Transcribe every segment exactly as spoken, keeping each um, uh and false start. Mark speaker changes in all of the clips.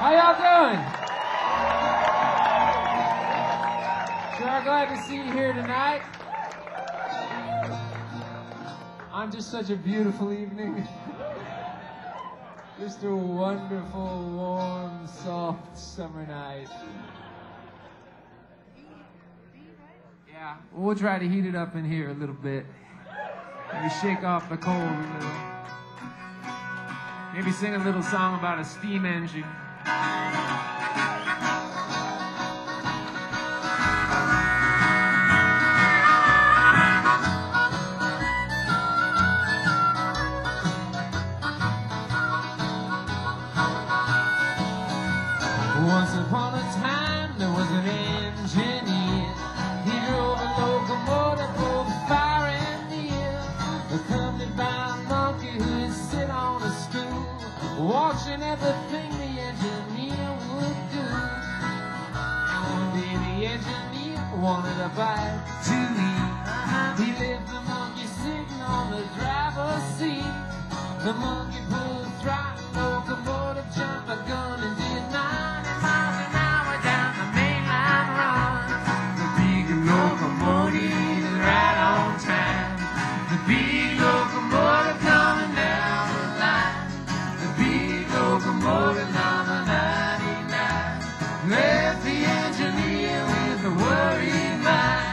Speaker 1: How y'all doing? Sure glad to see you here tonight. On just such a beautiful evening. Just a wonderful, warm, soft summer night. Yeah, we'll try to heat it up in here a little bit. Maybe shake off the cold a little. Maybe sing a little song about a steam engine. Once upon a time, there was an engineer. He drove a locomotive for the fire and the air, accompanied by a monkey who would sit on a stool, watching everything the engineer would do. And one day the engineer wanted a bite to eat. He left the monkey sitting on the driver's seat. The monkey pulled the throttle, locomotive jumped a gun and did ninety miles an hour down the mainline run. The big locomotive is right on time. The big locomotive coming down the line. The big locomotive number ninety-nine left the engineer with a worried mind.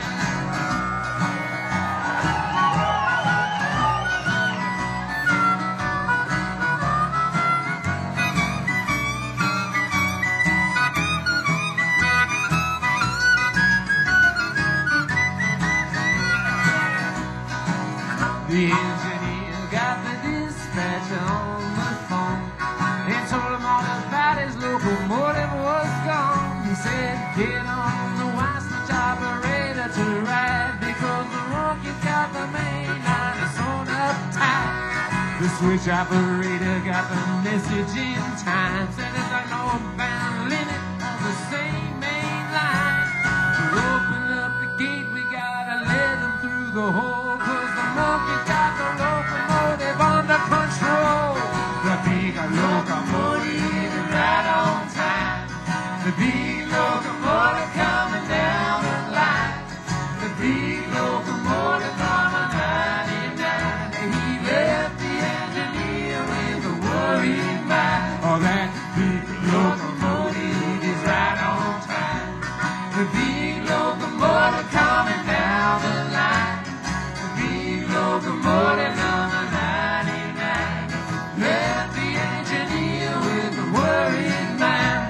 Speaker 1: The engineer got the dispatch on the phone and told him all about his locomotive was gone. He said, get on the wire switch operator to ride, because the monkey got the main line sewn up tight. The switch operator got the message in time, said there's a northbound limit on the same main line. To open up the gate, we gotta let him through the hole, cause the monkey got the locomotive under control. The big locomotive is right on time. The big locomotive coming down the line. The big locomotive number ninety-nine. He left the engineer with a worried mind. Oh, that big locomotive is right on time. The big locomotive coming down the line. The big locomotive number ninety-nine left the engineer with a worried mind.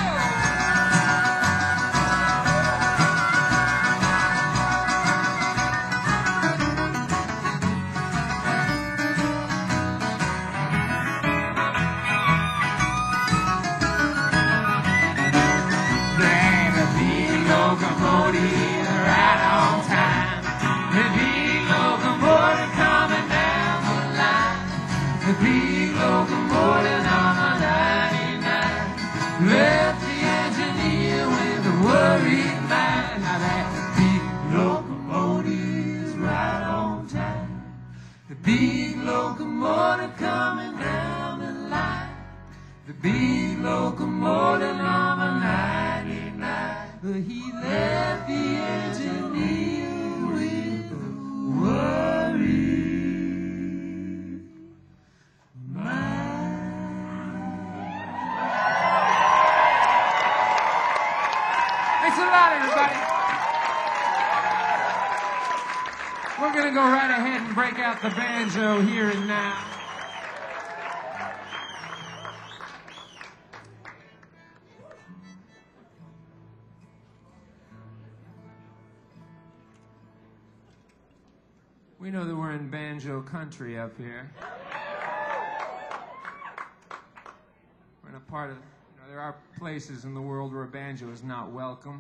Speaker 1: Locomotive right on time. The big locomotive coming down the line. The big locomotive number ninety-nine left the engineer with a worried mind. Now that big locomotive is right on time. The big locomotive coming down the line. The big locomotive number ninety-nine. But he left the engineer with a worried mind. Thanks a lot, everybody. We're going to go right ahead and break out the banjo here and now. We know that we're in banjo country up here. We're in a part of, you know, there are places in the world where a banjo is not welcome.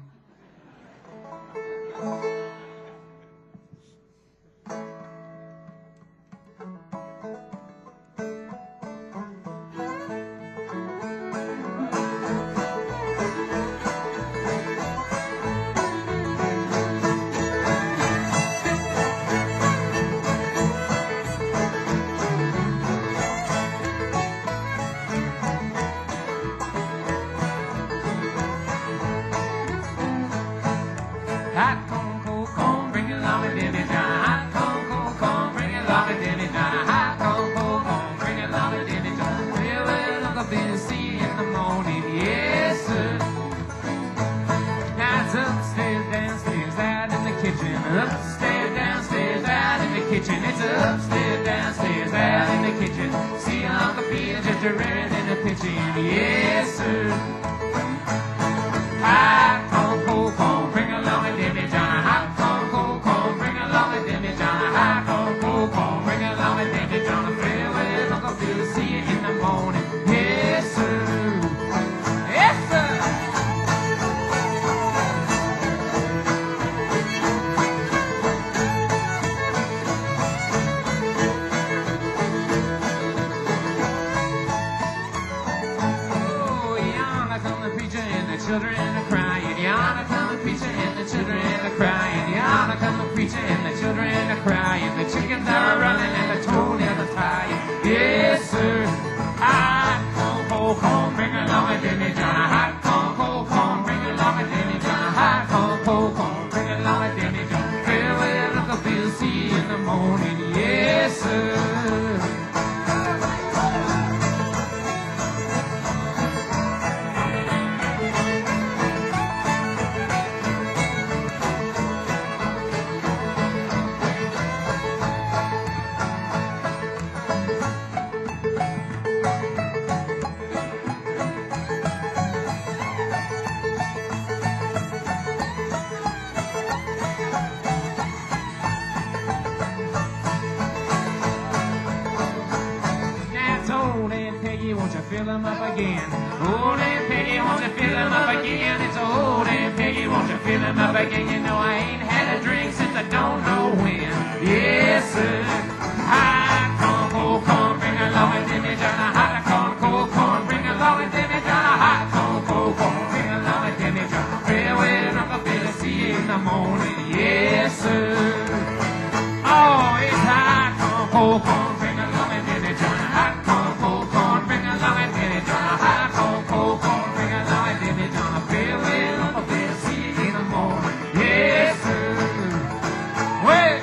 Speaker 1: Jimmy John, a hot cold, cold home. Bring along a Jimmy John, fill with Uncle Bill, see you in the morning, yes sir. Now it's upstairs, downstairs, out in the kitchen. Upstairs, downstairs, out in the kitchen. It's upstairs, downstairs, out in the kitchen. See Uncle Bill just a rearing in the pitching, yes sir. Hot corn, cold corn, bring along a Jimmy John. A hot corn, cold corn, bring along a Jimmy John. A hot corn, cold corn, bring along a Jimmy John. A farewell, Uncle Bill, see you in the morning, yes sir. Yes sir. Children are crying, Yana come the preacher and the children are crying, Yana come the preacher and the children are crying, the chickens are running and the toenails are flying, yes sir. Hot corn, cold corn, bring along a Jimmy John. A hot corn, cold corn, bring along a Jimmy John. A hot corn, cold corn, bring along a Jimmy John. Farewell, Uncle Bill, see you in the morning, yes sir. Won't you fill them up again? Old Aunt Peggy, won't you fill them up again? It's old Aunt Peggy, won't you fill them up again? You know I ain't had a drink since I don't know when. Yes, sir. Hot corn, cold corn, bring along a Jimmy John. A hot corn, cold corn, bring along a Jimmy John. A hot corn, cold corn, bring along a Jimmy John. Farewell, Uncle Bill, see you in the morning. Yes, sir. Oh, it's hot corn, cold corn, bring along a Jimmy John. A hot corn, cold corn, bring along a Jimmy John. A hot corn, cold corn, bring along a Jimmy John. A farewell, Uncle Bill, see you in the morning. Yes, sir. Wait.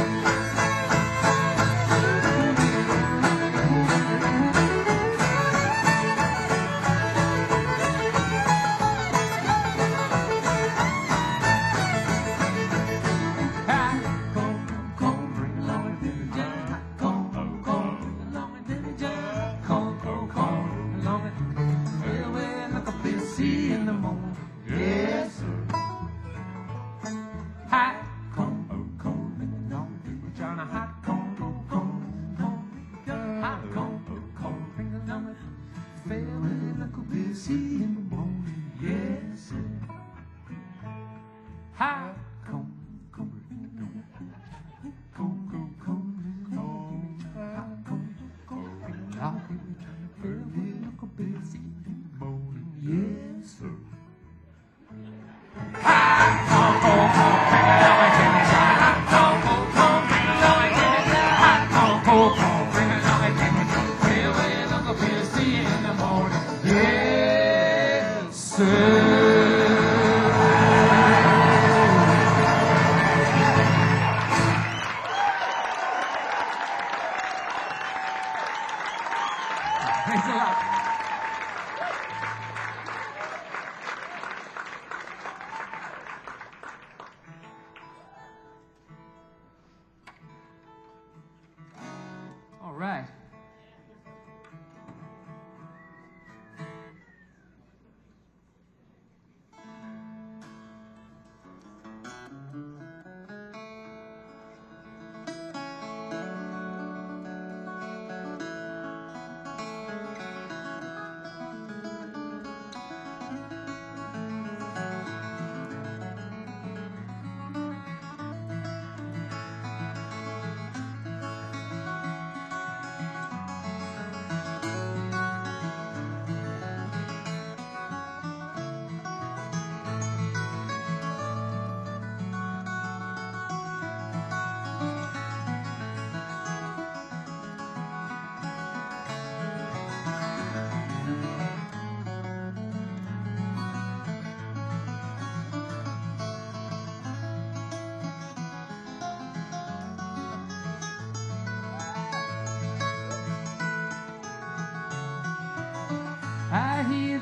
Speaker 1: Thanks a lot. All right.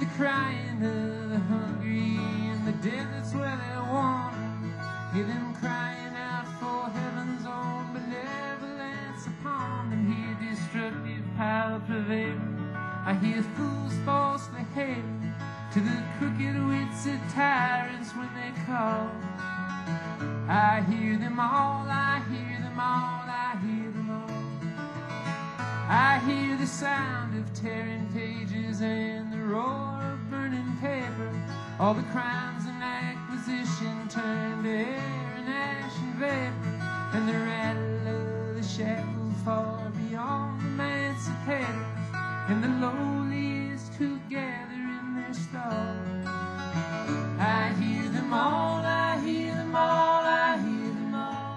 Speaker 1: the crying of the hungry and the dead, that's where they want them. Hear them crying out for heaven's own benevolence upon them. Hear destructive power prevail. I hear fools falsely hail to the crooked wits of tyrants when they call. I hear them all, I hear them all, I hear them all. I hear the sound of tearing pages and the roar of burning paper. All the crimes and acquisition turned to air and ash and vapor, and the rattle of the shackles far beyond the emancipator, and the lowliest who gather in their stalls. I hear them all, I hear them all, I hear them all.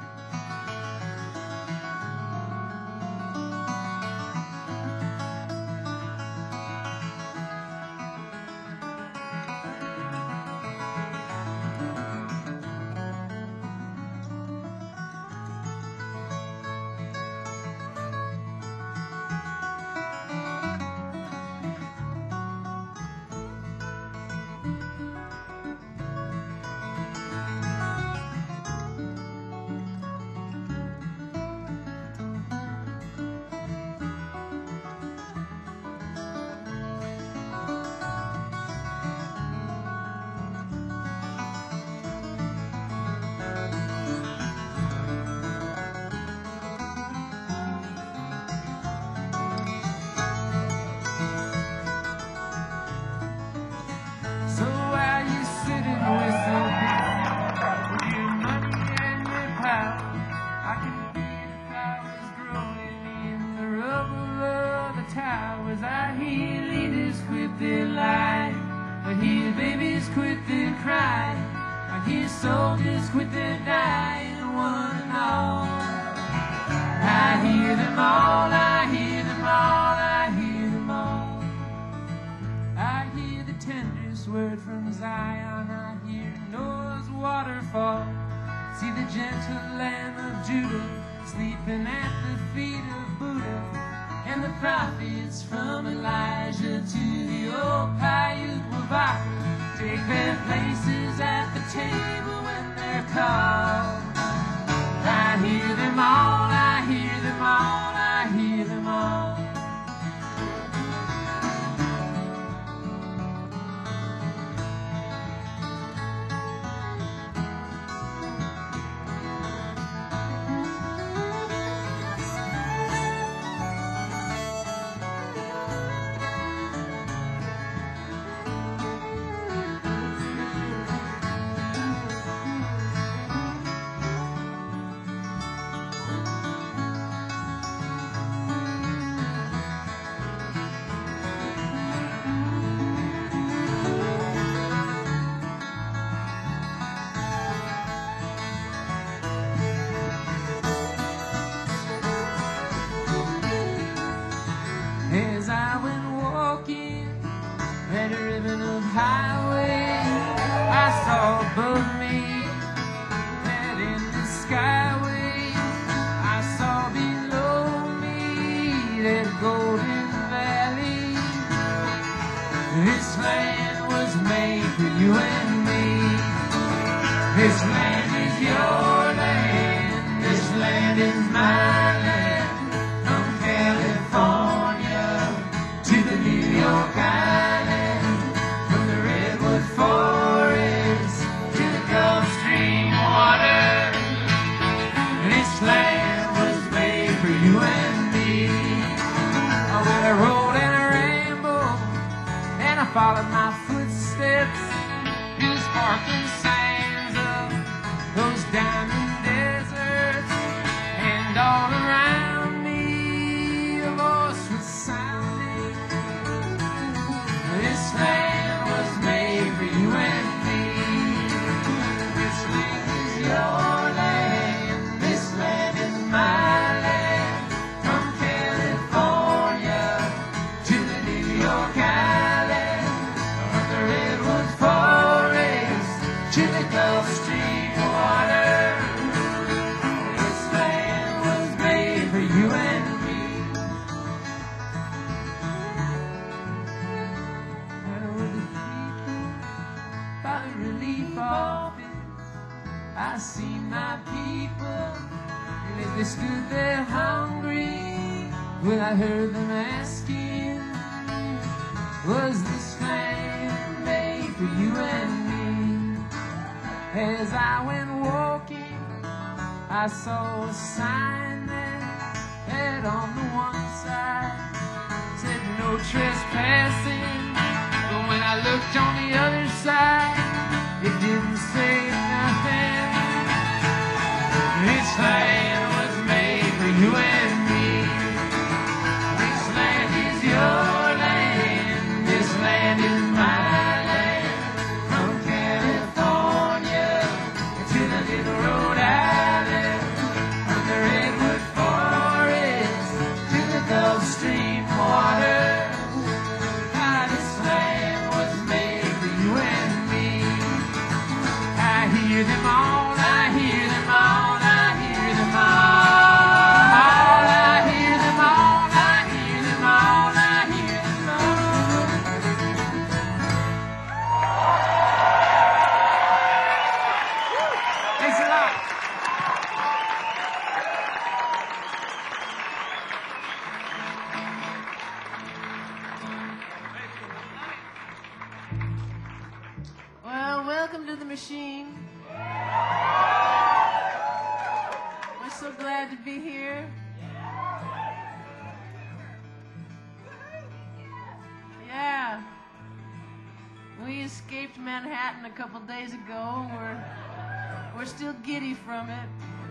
Speaker 1: Soldiers quit their dying, one and all. I hear them all, I hear them all, I hear them all. I hear the tenderest word from Zion, I hear Noah's waterfall. See the gentle Lamb of Judah sleeping at the feet of Buddha, and the prophets from Elijah to the old Paiute Wabaka take their places at the table when they're called. I hear them all, I hear them all, I hear them all. As I went walking that ribbon of highway, I saw above me that in the skyway, I saw below me that golden valley. This land was made for you and me. This land is your land, this land is my land. From California to the New York Island, from the redwood forest to the Gulf Stream water. This land was made for you and me. Oh, well, I rolled and I rambled, and I followed my footsteps through the sparkling sands of those diamond deserts, and all around me a voice was sounding. This land was made for you and me. This land is your land, this land is my land. From California to the New York Island, from the redwood forest to Well, I heard them asking, was this land made for you and me? As I went walking, I saw a sign that had on the one side said no trespassing, but when I looked on the other side, it didn't say nothing. This land was made for you and me. This land is your land. This land is my land. From California to the little Rhode Island, from the redwood forest to the Gulf Stream waters. Ah, this land was made for you and me. I hear them all. I hear them all. I hear them all. I hear them all. I hear them all. I hear them all. Thanks a lot.
Speaker 2: Well, welcome to the machine. We're so glad to be here. Yeah. We escaped Manhattan a couple days ago. We're we're still giddy from it.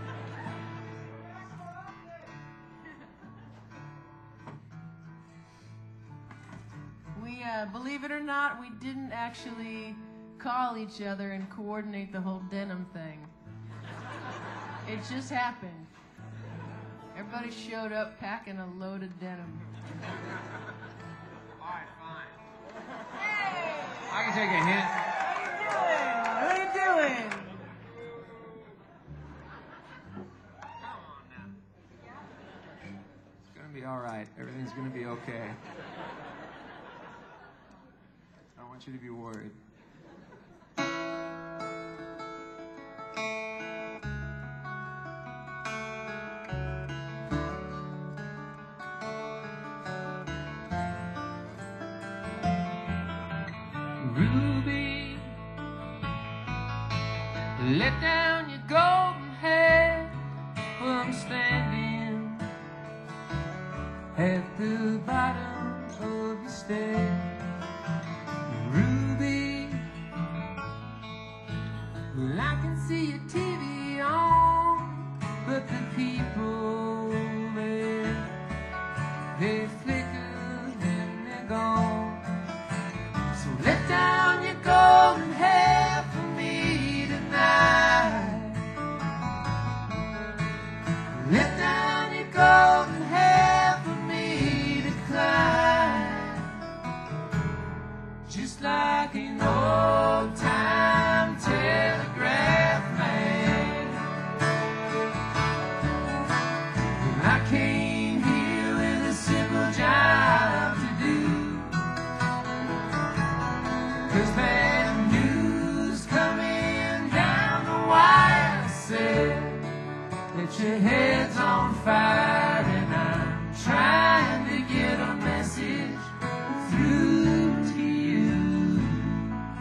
Speaker 2: We, uh, believe it or not, we didn't actually call each other and coordinate the whole denim thing. It just happened. Everybody showed up packing a load of denim.
Speaker 1: All right, fine. Hey! I can take a hint.
Speaker 2: How you doing? What are you doing?
Speaker 1: Come on now. It's gonna be all right. Everything's gonna be okay. I don't want you to be worried. Ruby, let down your golden hair. Well, I'm standing at the bottom of the stair. Ruby, well, I can see your T V on, but the people there, they flicker and they're gone. So let down your golden hair for me tonight. Let down your golden hair for me to climb. Just like an old time telegraph man. I came here with a simple job to do. 'Cause bad news coming down the wire said that your head's on fire, and I'm trying to get a message through to you.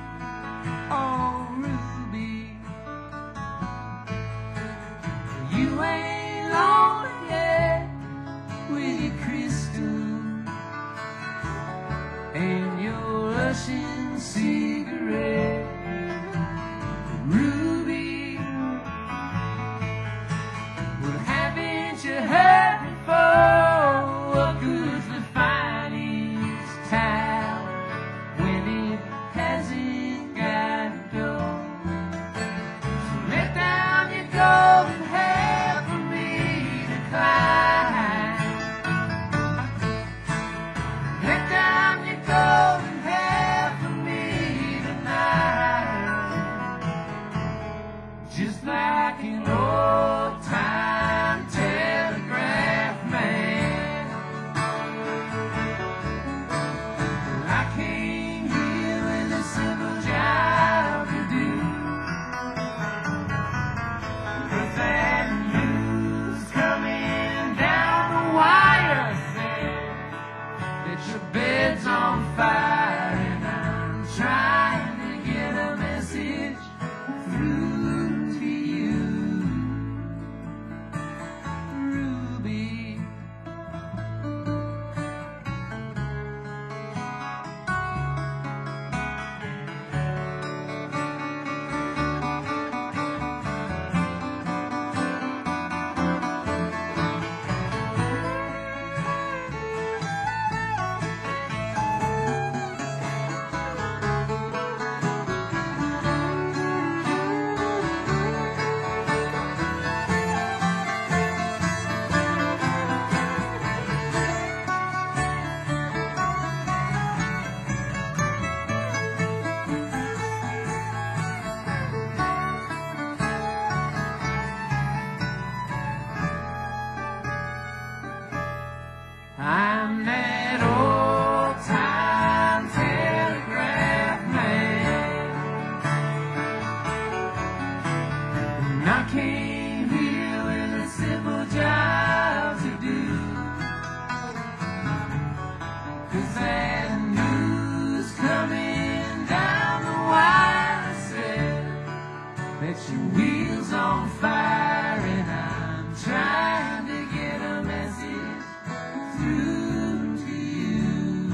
Speaker 1: I'm that old-time telegraph man. And I came here with a simple job to do. 'Cause that news coming down the wire said that your wheels on fire, and I'm trying to get a message through to you.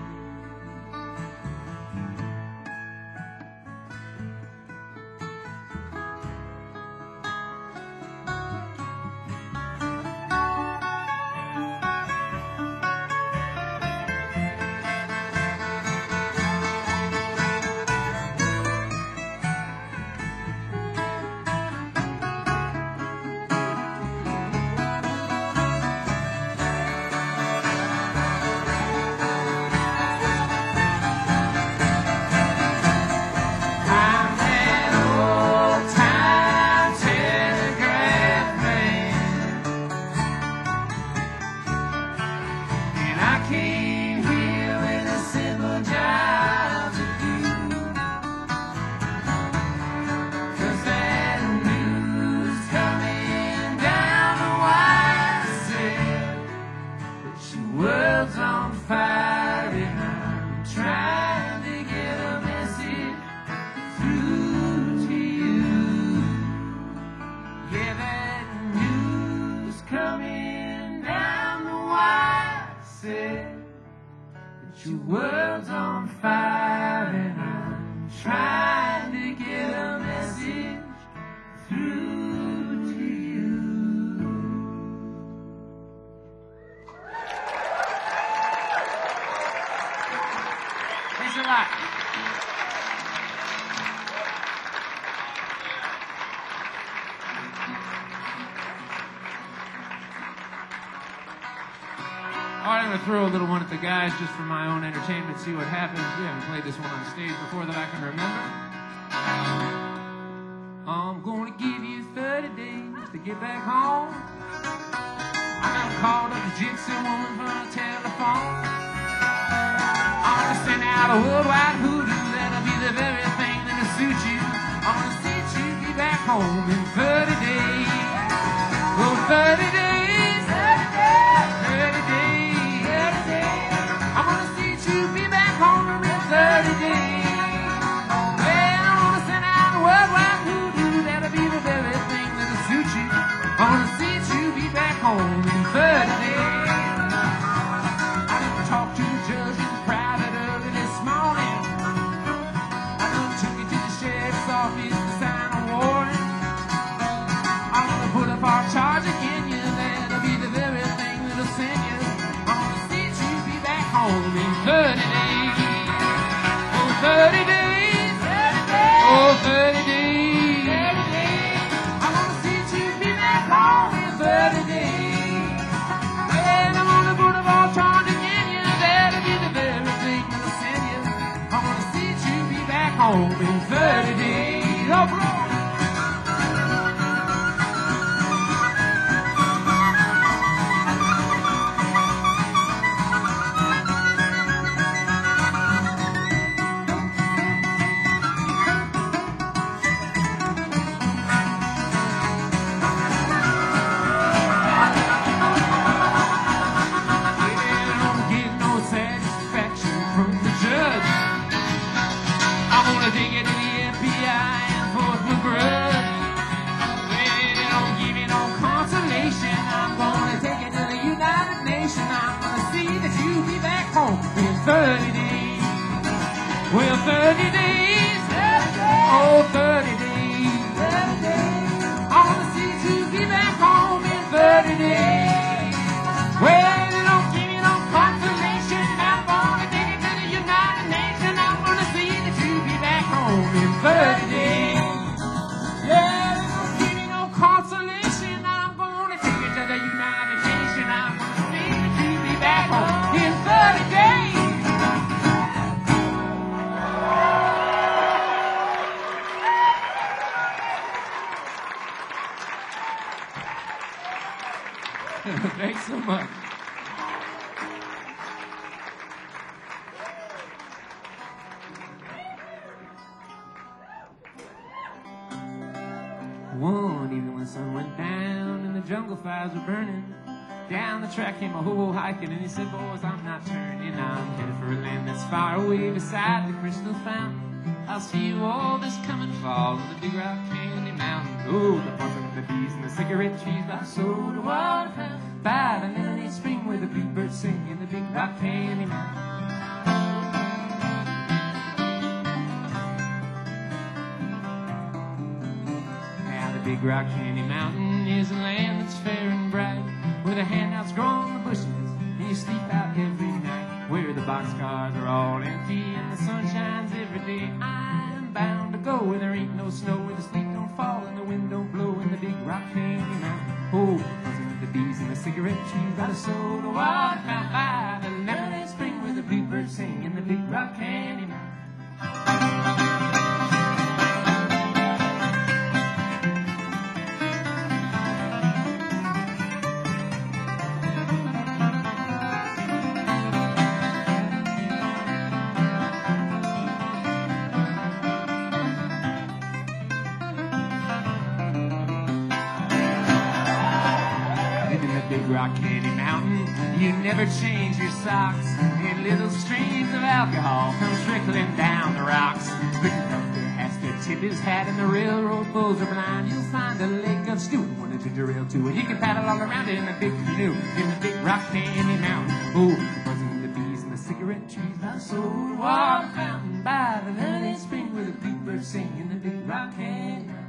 Speaker 1: I'm that old-time telegraph man, and I came here with a simple job to do. 'Cause that news coming down the wire said that your world's on fire, and I'm trying to get a message through to you. Yeah, that news coming down the wire said that your world's on fire, and I'm trying to get a message through to you. Thanks a lot. All right, I'm going to throw a little one at the guys just for my own entertainment, see what happens. We haven't played this one on stage before that I can remember. I'm going to give you thirty days to get back home. I got called up a gypsy woman from the telephone. I'm going to send out a worldwide hoodoo that'll be the very thing that'll suit you. I'm going to see you be back home in thirty days. Well, thirty days. thirty days. I'm gonna see you be back home in thirty days. Well, I'm gonna send out a worldwide hoodoo that'll be the very thing that'll suit you. I'm gonna see you be back home in thirty days. I done talked to the judge in private early this morning. I done took you to the sheriff's office to sign a warrant. I'm gonna put up our charge against you. That'll be the very thing that'll send you. I'm gonna see you be back home in thirty days. Oh, thirty days. Oh, thirty days. I'm gonna see you be back home in thirty days. And I'm gonna put up all charge against you. That'll be the very thing that'll send you. I'm gonna see you be back home in thirty days. Oh, bro. Dig it to the F B I and forth my grudge. Well, they don't give me no consolation. I'm gonna take it to the United Nations. I'm gonna see that you be back home in thirty days. Well, thirty days. Oh, thirty days. I'm gonna see that you be back home in thirty days. Well, they don't give me no consolation. I'm gonna take it to the United Nations. I'm gonna see that you be back home in thirty days. Yeah, they don't give me no consolation. I'm gonna take it to the United Nations. I'm gonna see that you be back home in thirty days. evening when the sun went down and the jungle fires were burning. Down the track came a hobo hiking, and he said, boys, I'm not turning. I'm headed for a land that's far away beside the crystal fountain. I'll see you all this coming fall on the Big Rock Candy Mountain. Oh, the buzzing of the bees and the cigarette trees by the soda water fountain. By the lemonade spring where the bluebirds sing in the Big Rock Candy Mountain. Now the Big Rock Candy Mountain is a land that's fair and bright, where the handouts grow on the bushes and you sleep out every night, where the boxcars are all empty and the sun shines every day. I'm bound to go where there ain't no snow, where the sleet don't fall and the wind don't blow in the Big Rock Candy Mountain. Oh, buzzing with the bees and the cigarette trees by the soda water fountain, by the lemonade spring where the bluebirds sing in the Big Rock Candy Mountain. Big Rock Candy Mountain, you never change your socks, and little streams of alcohol come trickling down the rocks. The conductor has to tip his hat and the railroad bulls are blind. You'll find a lake of stew and one to ginger ale too, and you can paddle all around it in a big canoe in the Big Rock Candy Mountain. Oh, buzzing the bees and the cigarette trees by the soda water fountain, by the lemonade spring where the bluebirds sing in the Big Rock Candy Mountain.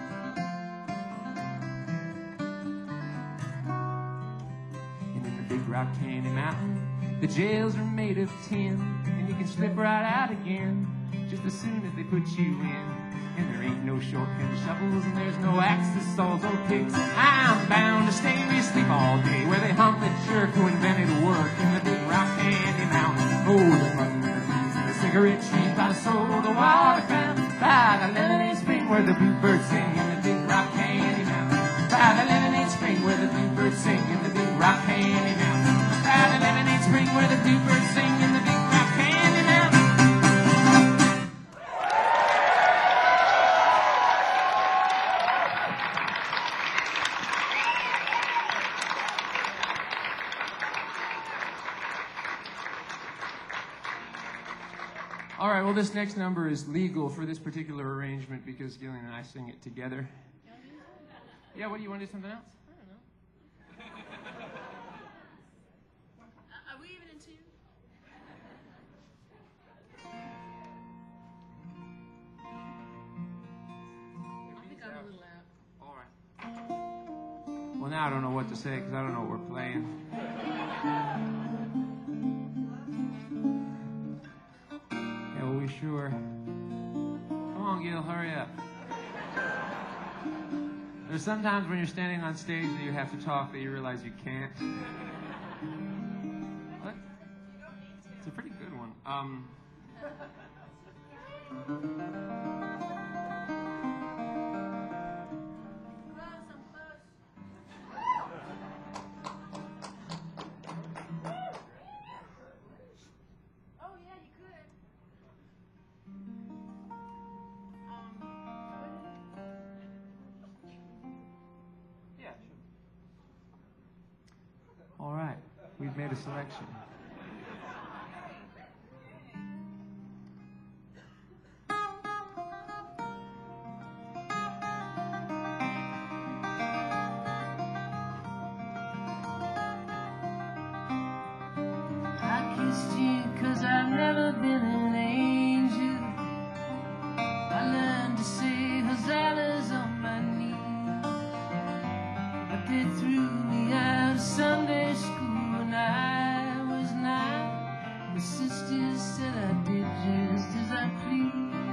Speaker 1: Big Rock Candy Mountain, the jails are made of tin, and you can slip right out again just as soon as they put you in. And there ain't no short-hand shovels, and there's no axes, saws, or picks. I'm bound to stay where you sleep all day, where they hung the jerk who invented work in the Big Rock Candy Mountain. Oh, the buzzing of the bees and the cigarette trees by the soda water fountain, by the lemonade spring where the bluebirds sing in the Big Rock Candy Mountain, by the lemonade spring where the bluebirds sing in the Big Rock Candy Mountain. By the lemonade spring where the bluebirds sing in the Big Rock Candy Mountain. All right, well, this next number is legal for this particular arrangement because Gillian and I sing it together. Yeah, what, do you want to do something else?
Speaker 2: Are we even in tune? I think I'm a little out.
Speaker 1: All right. Well, now I don't know what to say because I don't know what we're playing. Yeah, well, we sure. Come on, Gil, hurry up. There's sometimes when you're standing on stage that you have to talk that you realize you can't. What? It's a pretty good one. Um.
Speaker 2: Oh, yeah, you could.
Speaker 1: Yeah, sure. All right, we've made a selection.
Speaker 2: I kissed you 'cause I've never been an angel. I learned to say hosannas on my knees. But they threw me out of Sunday school when I was nine. My sisters said I did just as I pleased.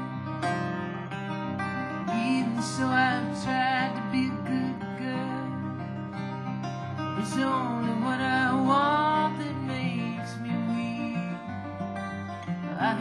Speaker 2: Even so, I've tried to be a good girl. It's only what I want that makes me weak. I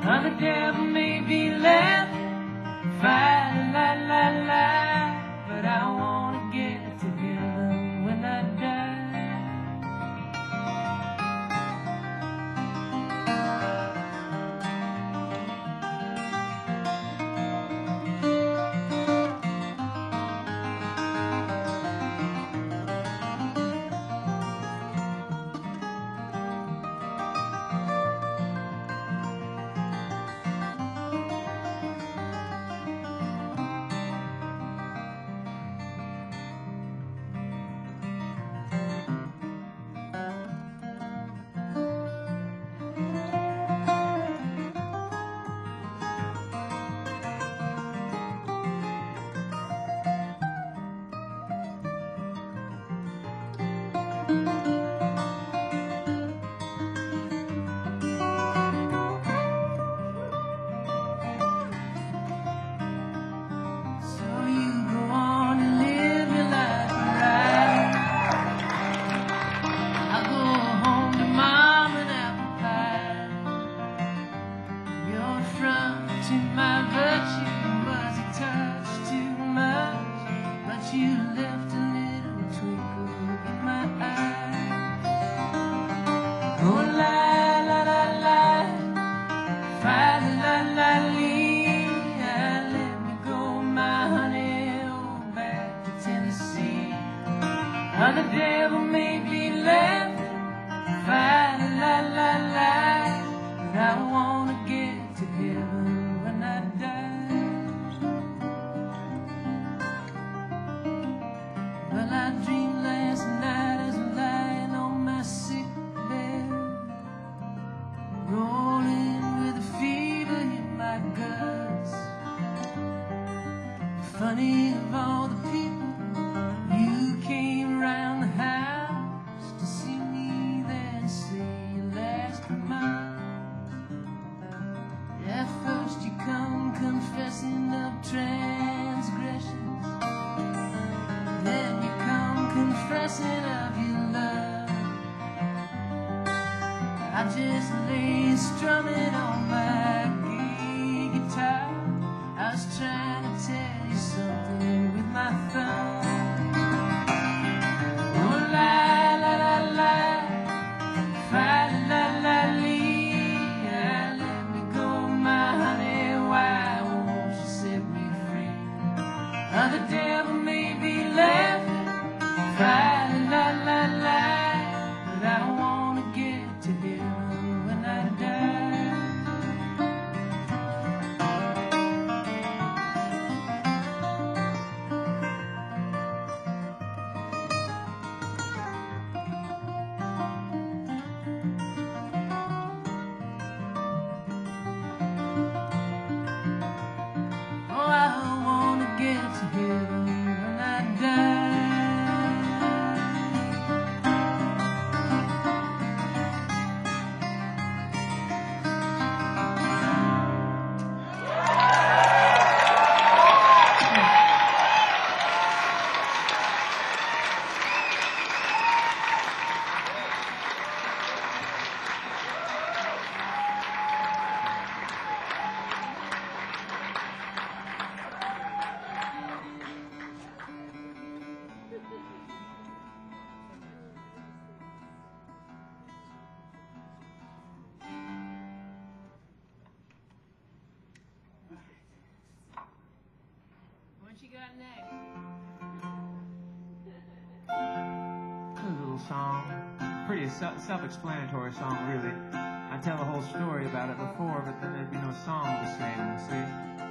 Speaker 1: Oh, the devil may be left, fight, la la la, but I wanna get to heaven when I die. Oh, the devil may be left, fight, la la la, but I wanna get to heaven when I die. Well, I dreamed last night as I'm lying on my sick bed, rolling with a fever in my guts. Funny of all the people, you came round the house to see me, then say your last remark. At first you come confessing of transgressions, then you come confessing of your love. I just lay strumming on my gay guitar, I was trying to tell you something with my thumb. Oh, the devil may be left, fight, la la la, but I wanna get to heaven when I die. Oh, I wanna get to heaven when I die. What you got next?
Speaker 3: Good little song. Pretty se- self-explanatory song, really. I tell the whole story about it before, but then there'd be no song to sing, see?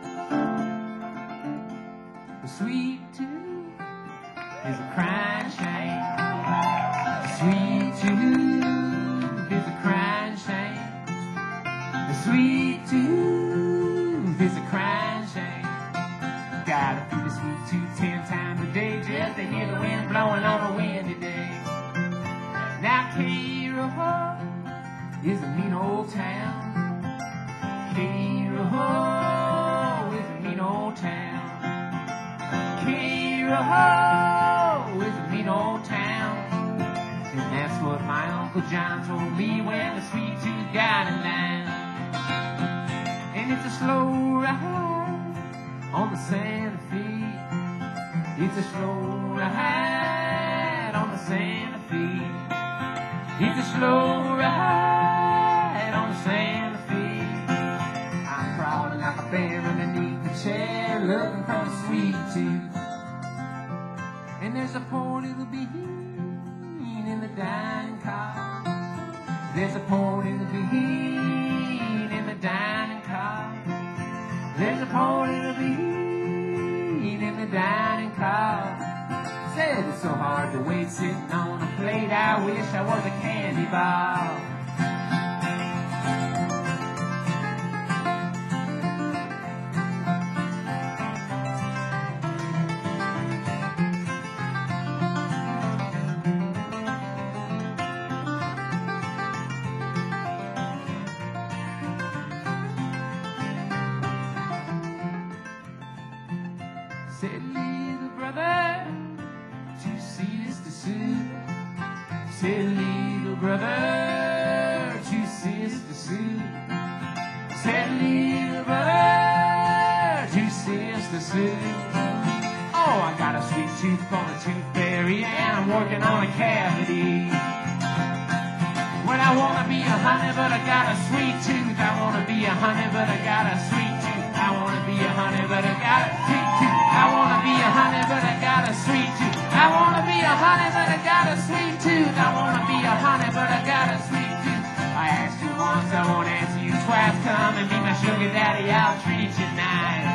Speaker 3: The sweet tooth is a crying shame. The sweet tooth is a crying shame. The sweet tooth is a crying shame. Gotta feed the sweet tooth ten times a day just to hear the wind blowing on a windy day. Now Cairo is a mean old town. Cairo is a mean old town. Cairo is a mean old town. And that's what my Uncle John told me when the sweet tooth got in line. And it's a slow ride on the Santa Fe. It's a slow ride on the Santa Fe. It's a slow ride on the Santa Fe. I'm crawling like a bear underneath the chair, looking for a sweet tooth. And there's a poor little bean in the dining car. There's a poor little bean in the dining car. There's a poor little bean in the dining car. Said it's so hard to wait sitting on a plate. I wish I was a candy bar. Said little brother, two sisters Sue. Said little brother, two sisters Sue. Said little brother, two sisters Sue. Oh, I got a sweet tooth called a tooth fairy, and I'm working on a cavity. When I wanna be a honey, but I got a sweet tooth. I wanna be a honey, but I got a sweet tooth. I wanna be a honey, but I got a sweet tooth. I wanna be a honey, but I got a sweet tooth. I wanna be a honey, but I got a sweet tooth. I wanna be a honey, but I got a sweet tooth. I asked you once, I won't answer you twice. Come and be my sugar daddy, I'll treat you nice.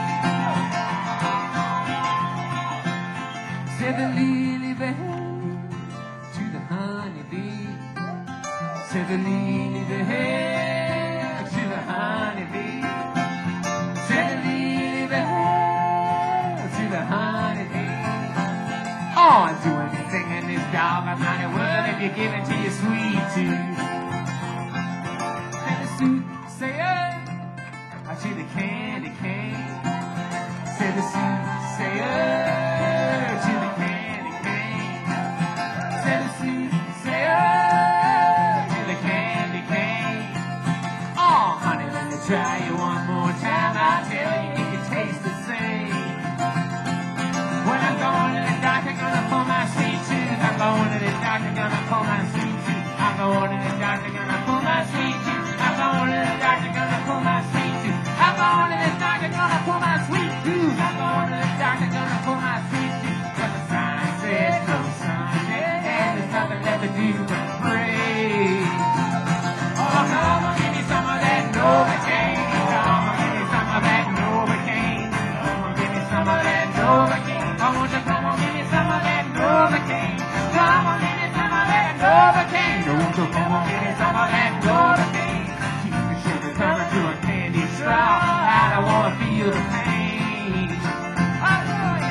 Speaker 3: Said the lily bell to the honey bee. Said the lily bell to the honey bee. Said the lily bell to the honey bee. Oh, I'd do anything in this dog of mine would if you give it to your sweet tooth. And the soothsayer to the candy cane. Said the soothsayer to the candy cane. Said the soothsayer to the candy cane. Oh, honey, let me try you one more time. I tell you, it can taste the same. When I'm going to the doctor, gonna pull my sweet tooth. I'm going to the doctor, gonna pull my sweet tooth. I'm going to the doctor, gonna pull my sweet tooth. I'm going to the doctor, gonna pull my sweet tooth. I'm going to the doctor, gonna pull my sweet tooth. I'm going to the doctor, gonna pull my sweet tooth. Cause the sign said no Sunday, and there's nothing left to do but pray. Oh, come on, give me some of that Novocaine. Come on, give me some of that Novocaine. Come on, give me some of that Novocaine. Come on, just come on, give me some of that Novocaine. Come on, give me some of that Novocaine. Don't you come on, give me some of that Novocaine. Keep the sugar coming to a candy straw. I don't wanna feel the pain. Oh, yeah.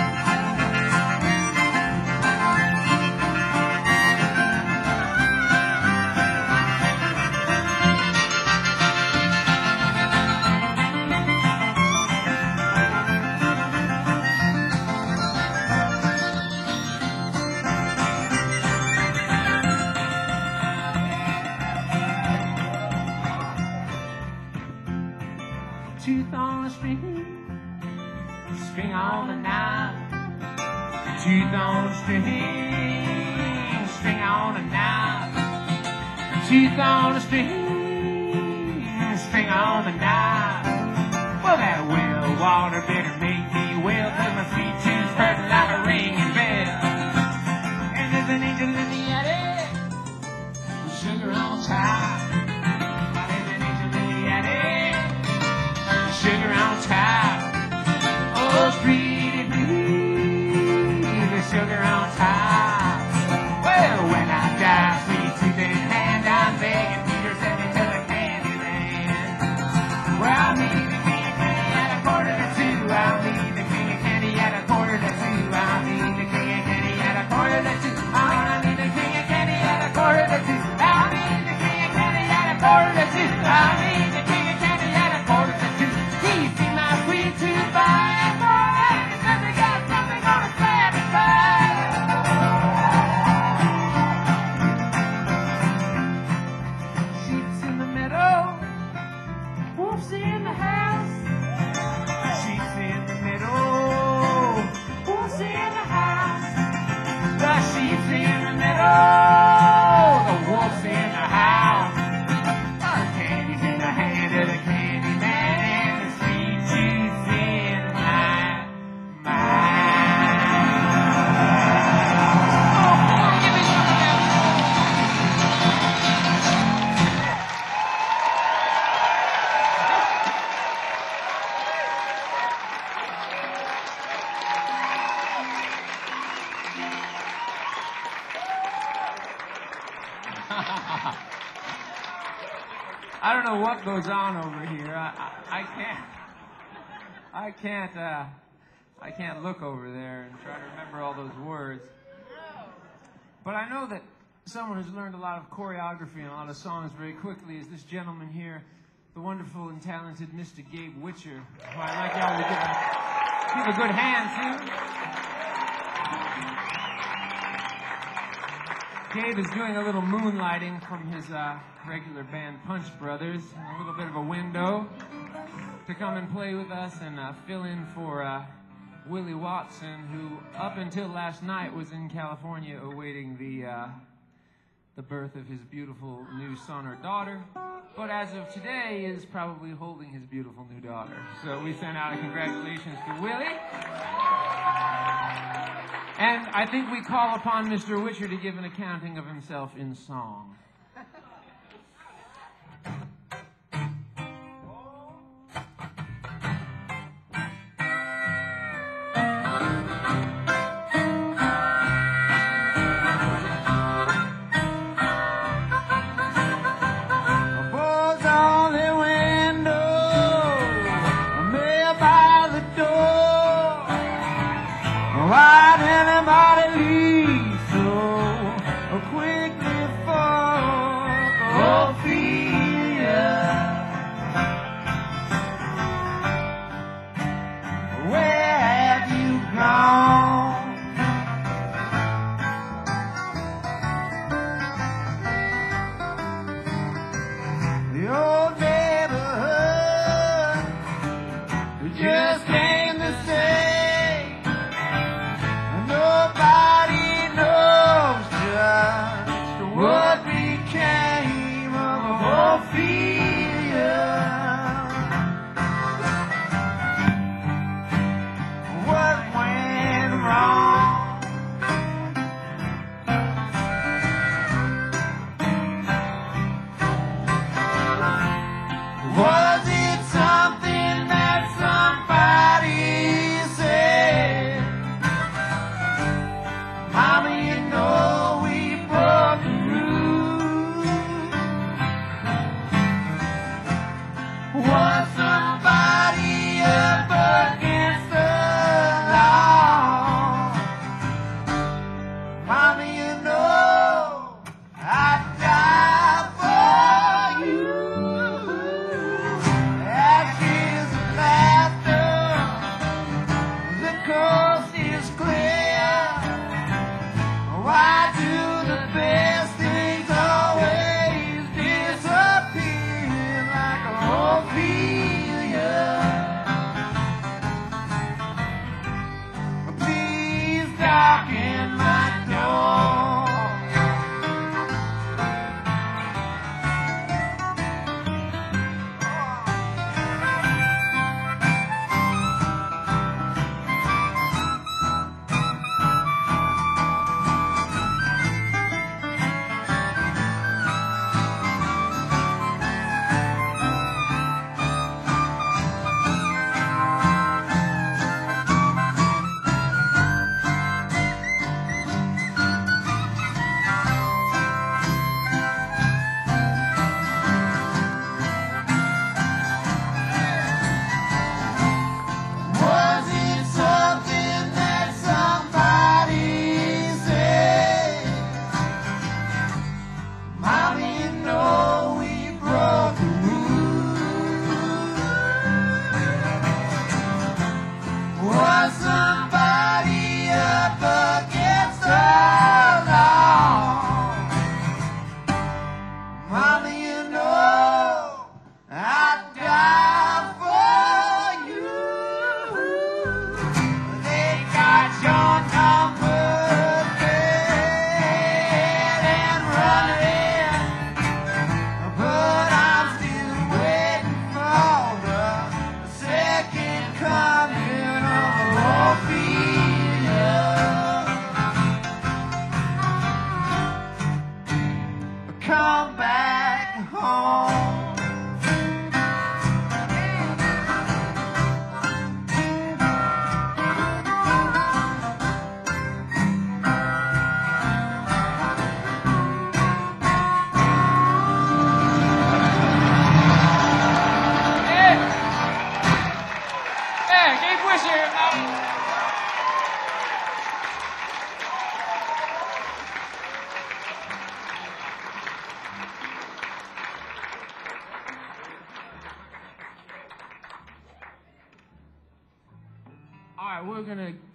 Speaker 3: Tooth on the string, string on the knob. Tooth on the string, string on the knob. Tooth on the string, string on the knob. Well, that well water better make me well, cause my sweet tooth hurting like a ringing bell. And there's an angel in the attic with sugar on top. There's an angel in the attic, sugar on top. Oh, pretty please, the sugar on top. Well, when I die, sweet tooth in hand, I'm begging Peter, send me to the candy land. Well, I'll need the king of candy at a quarter to two. I'll need the king of candy I don't know what goes on over here. I, I, I can't. I can't. Uh, I can't look over there and try to remember all those words. But I know that someone who's learned a lot of choreography and a lot of songs very quickly is this gentleman here, the wonderful and talented Mister Gabe Witcher, who I'd like y'all to give a, give a good hand to. Gabe is doing a little moonlighting from his uh, regular band Punch Brothers, a little bit of a window to come and play with us and uh, fill in for uh, Willie Watson, who up until last night was in California awaiting the uh, the birth of his beautiful new son or daughter, but as of today is probably holding his beautiful new daughter. So we send out a congratulations to Willie. And I think we call upon Mister Witcher to give an accounting of himself in song.
Speaker 1: Why'd anybody leave so quickly for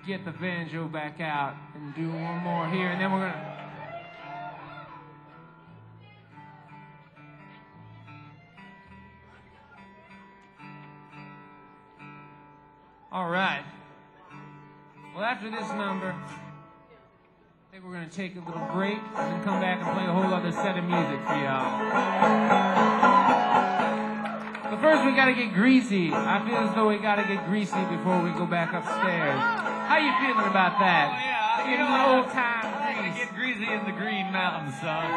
Speaker 3: get the banjo back out and do one more here, and then we're gonna. All right. Well, after this number, I think we're gonna take a little break and then come back and play a whole other set of music for y'all. But first, we gotta get greasy. I feel as though we gotta get greasy before we go back upstairs. How you feeling about that?
Speaker 4: Oh, yeah.
Speaker 3: Getting
Speaker 4: You
Speaker 3: a
Speaker 4: know,
Speaker 3: little old time grease.
Speaker 4: Get greasy in the Green Mountains, son.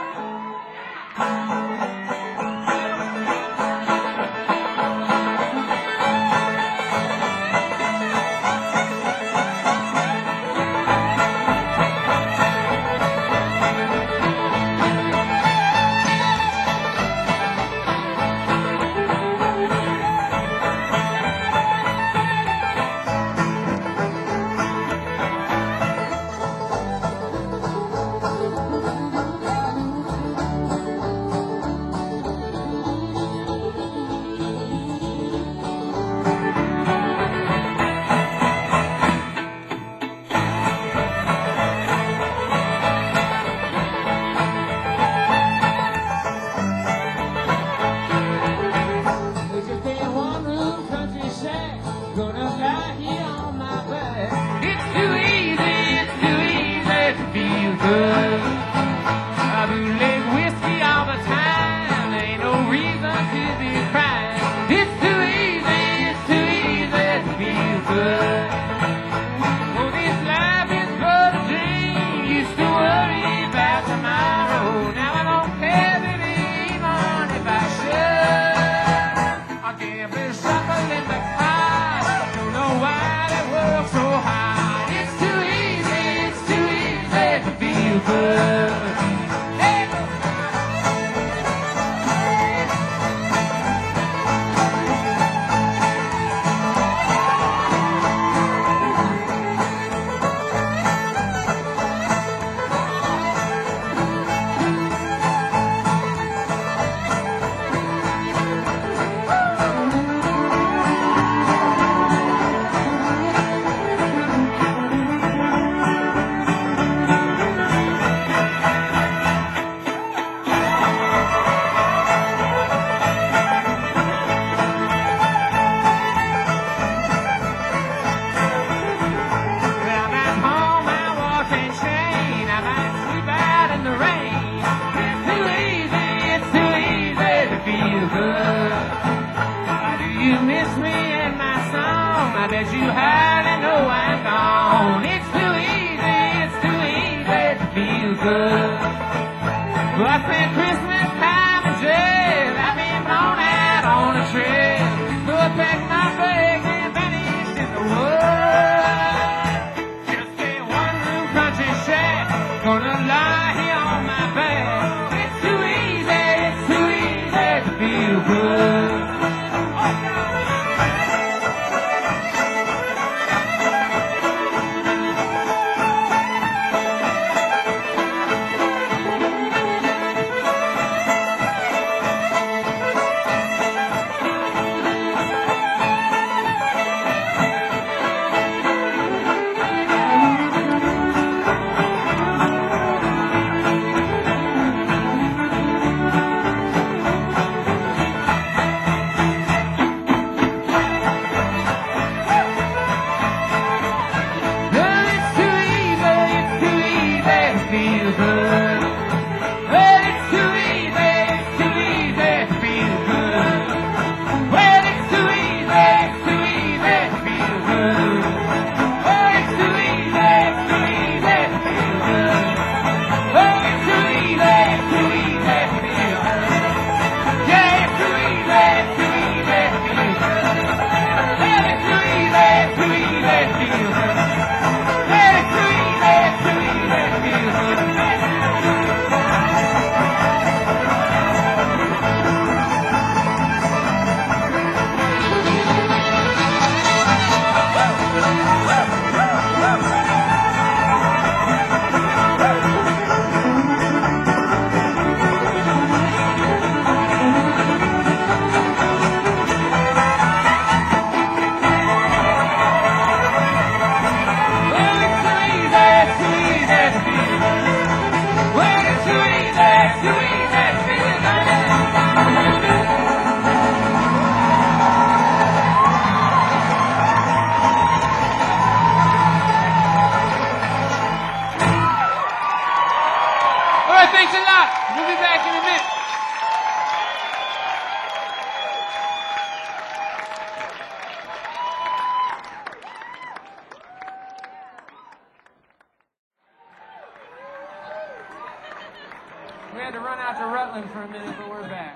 Speaker 3: We had to run out to Rutland for a minute, but we're back.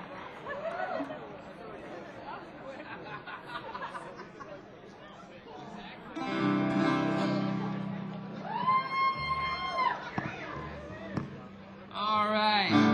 Speaker 3: All right.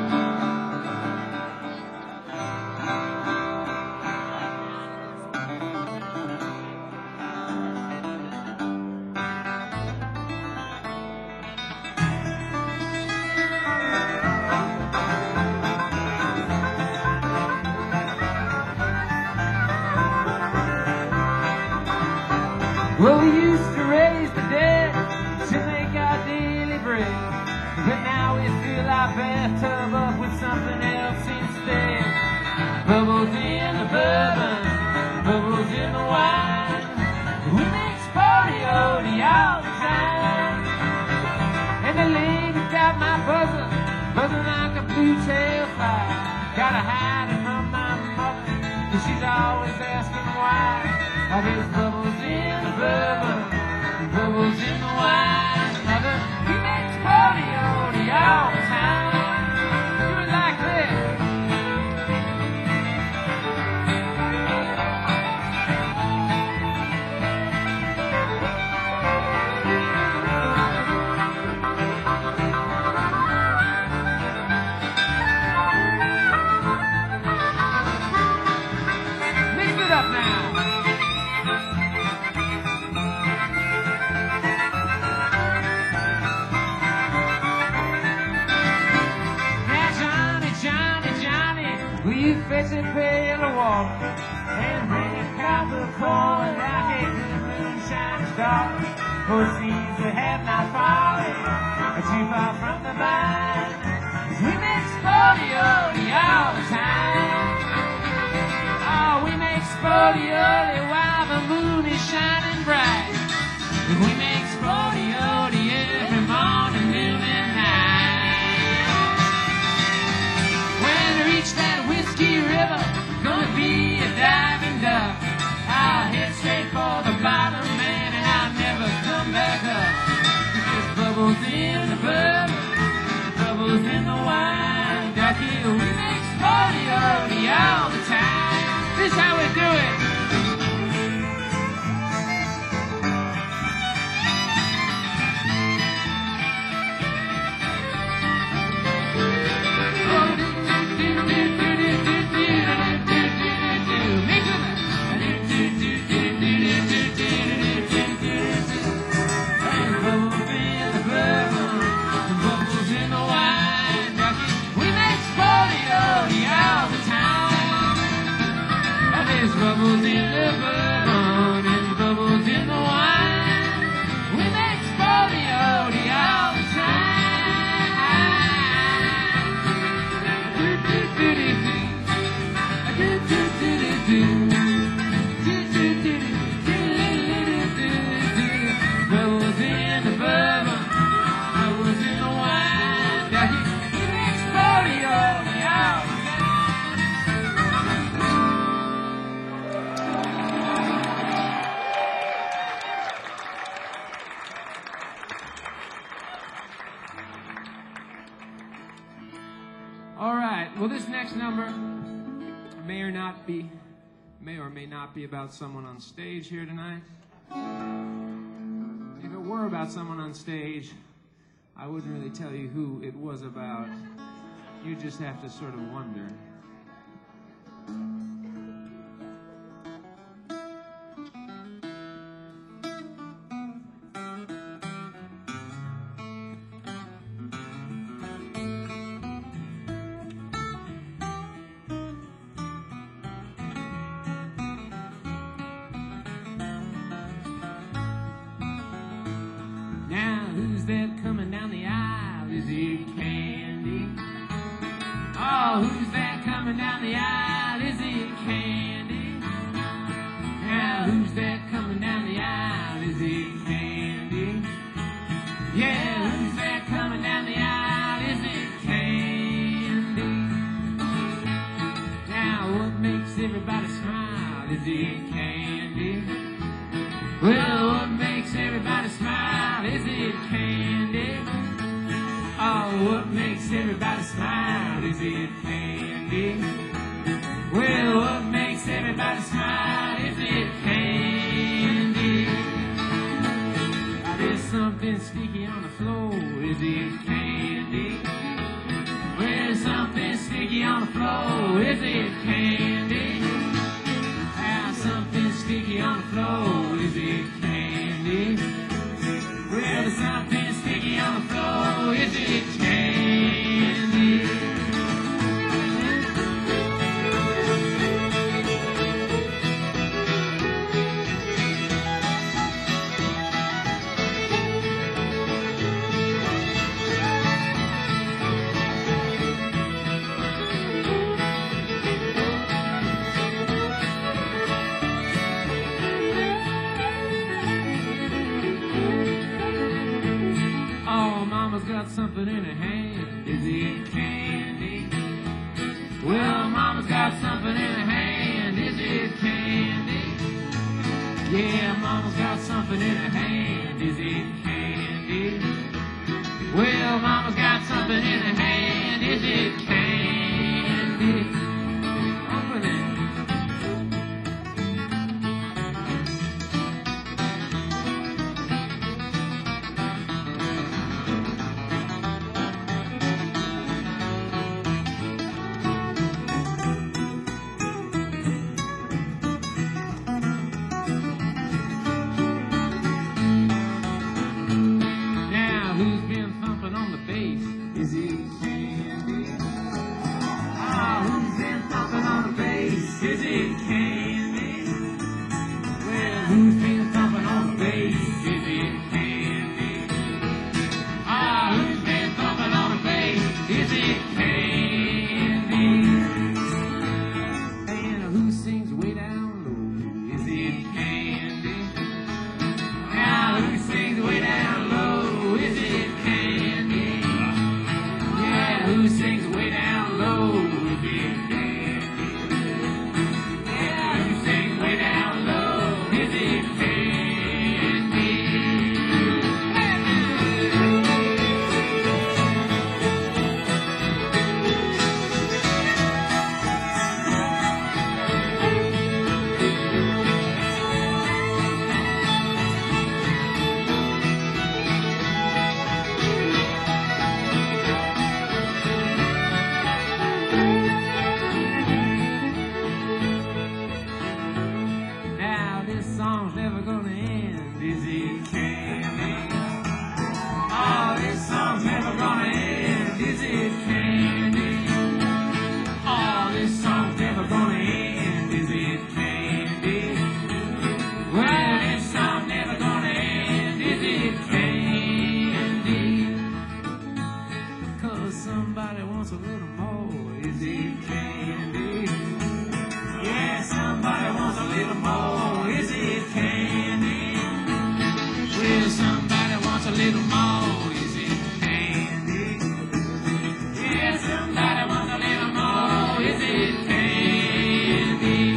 Speaker 3: Well, we used to raise the dead to make our daily bread, but now we fill our bathtub up with something else instead. Bubbles in the bourbon, bubbles in the wine. We mix party-ody all the time. And the lady got my buzzer, buzzing like a blue-tail fly. Gotta hide it from my mother, 'cause she's always asking why. Oh, there's bubbles in the bourbon, bubbles in the wine. Mother, we make party-ody all the time. Do it like this. Mix it up now. You fetch a pail of water and bring a cup of corn like a good moonshine star. For it seems to have not fallen too far from the vine. We make sporty-ody all the time. Oh, we make sporty-ody while the moon is shining bright. We make sporty-ody every morning, noon and night. When we reach that Whiskey River, gonna be a diving duck. I'll head straight for the bottom, man, and I'll never come back up. There's bubbles in the bourbon, bubbles in the wine. Ducky, we make sporty-ody all the time. This is how we do it. Bubbles in the bourbon and bubbles in the wine. We make sporty-ody all the time. Do do do do do, do do do do do, do do do do do. Bubbles in the bourbon, bubbles in the wine. We make sporty-ody all the time. All right, well, this next number may or not be, may or may not be about someone on stage here tonight. If it were about someone on stage, I wouldn't really tell you who it was about. You just have to sort of wonder. Who's that coming down the aisle? Is it Candy? Oh, who's that coming down the aisle? Is it Candy? Now, who's that coming down the aisle? Is it Candy? Yeah, who's that coming down the aisle? Is it Candy? Now, what makes everybody smile? Is it Candy? Well, what makes everybody smile? Is it Candy? Oh, Well, what makes everybody smile? Is it candy? Well, what makes everybody smile? Is it candy? There's something sticky on the floor. Is it candy? Well, there's something sticky on the floor. Is it candy? Ah, something sticky on the floor. Is it candy? Well, there's something sticky on the floor. Is it candy? Got something in her hand. Is it candy? Well, Mama's got something in her hand. Is it candy? Yeah, Mama's got something in her hand. Is it candy? Well, Mama's got something in her hand. Is it candy? Open it. Is it candy? Ah, who's been thumping on the bass? Is it candy? Well, who's been thumping on the bass? Is it candy? Ah, who's been thumping on the bass? Is it candy? And who sings way down low? Is it candy? Now, who sings way down low? Is it candy? Who sings way down low? Is it candy? Yeah, who sings way down low? Is it candy? Song's never gonna end. Is it candy? Oh, this song's never gonna end. Is it candy? Oh, this song's never gonna end. Is it candy? Well, this song's never gonna end. Is it candy? Cause somebody wants a little more. Is it candy? Yeah, somebody wants a little more. Is it candy? Well, somebody wants a little more. Is it candy? Yeah, somebody wants a little more. Is it candy?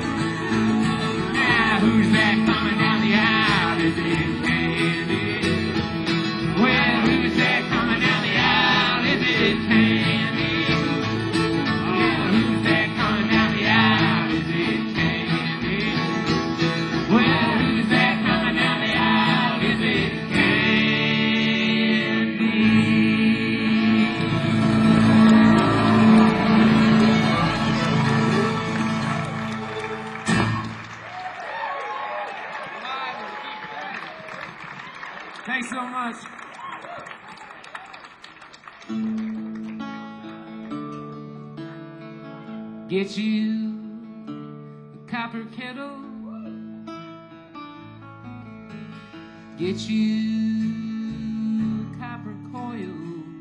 Speaker 3: Now, who's that coming down the aisle? Is it candy? Well, who's that coming down the aisle? Is it candy? Yeah, who's that coming down the aisle? Is it candy? Well, who's that coming down the aisle? Is it candy? Thanks so much. Get you a copper kettle. Get you a copper coil.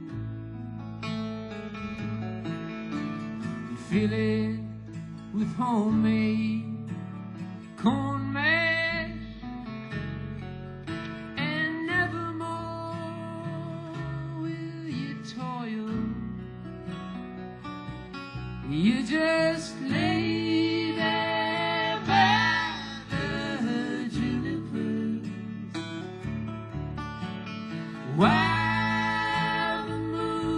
Speaker 3: Fill it with homemade corn mash, and nevermore will you toil. You just lay there by the junipers while the moon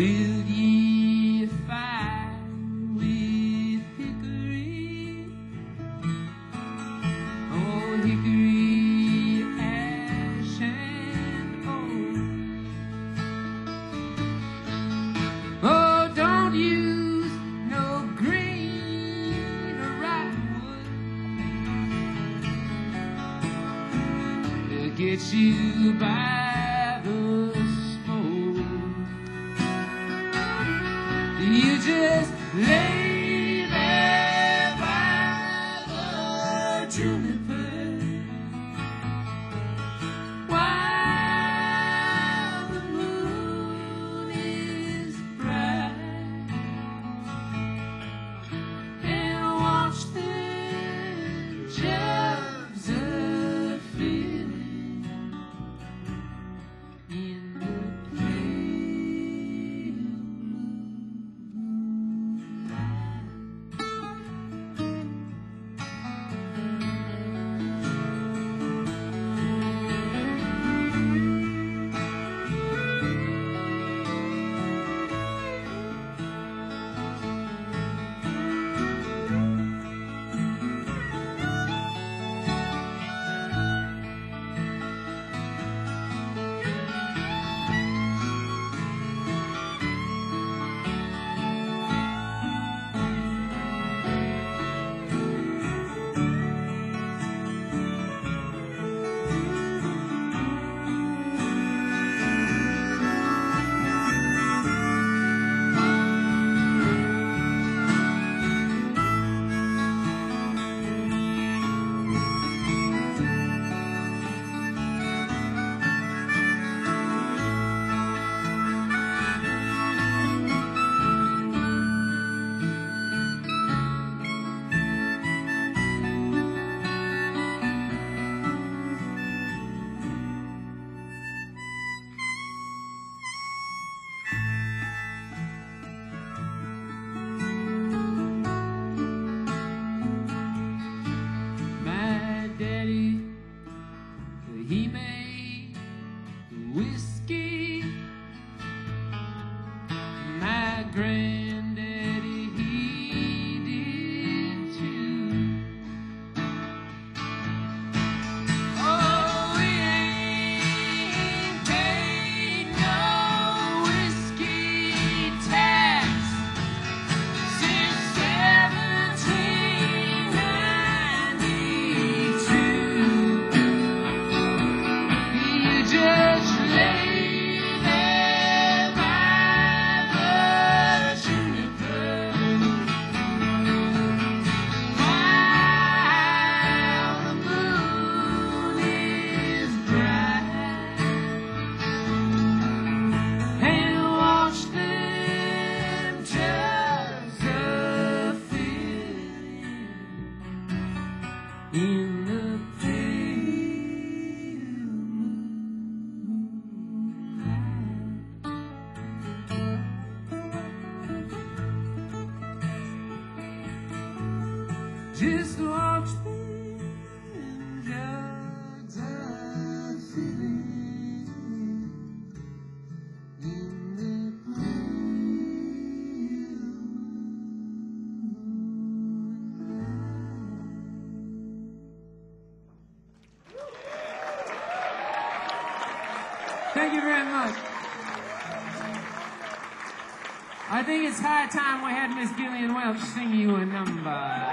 Speaker 3: Build ye a fire with hickory, oh hickory, ash and oak. Oh, don't use no green or rotten wood. It'll get you by the smoke. You just lay there by the juniper while the moon is bright, and watch the jobs are filling in the granddaddy, he did too. Oh, we ain't paid no whiskey tax since seventeen ninety-two. You just lay there by the juniper while the moon is bright, and watch them just a filling in the pale moonlight. Just watch them jugs of filling in the pale moonlight. Thank you very much. I think it's high time we had Miss Gillian Welch sing you a number.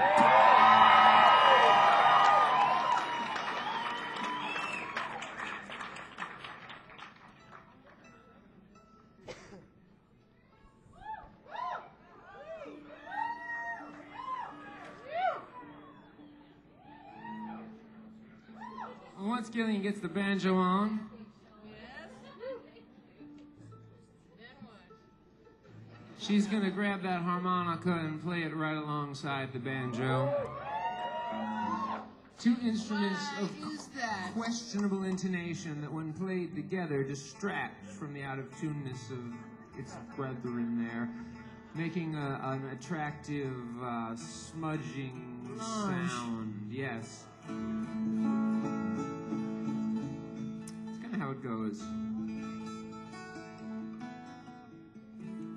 Speaker 3: Once Gillian gets the banjo on, she's gonna grab that harmonica and play it right alongside the banjo. Two instruments of questionable intonation that, when played together, distract from the out-of-tuneness of its brethren there, making a, an attractive, uh, smudging sound. Yes. It's kind of how it goes.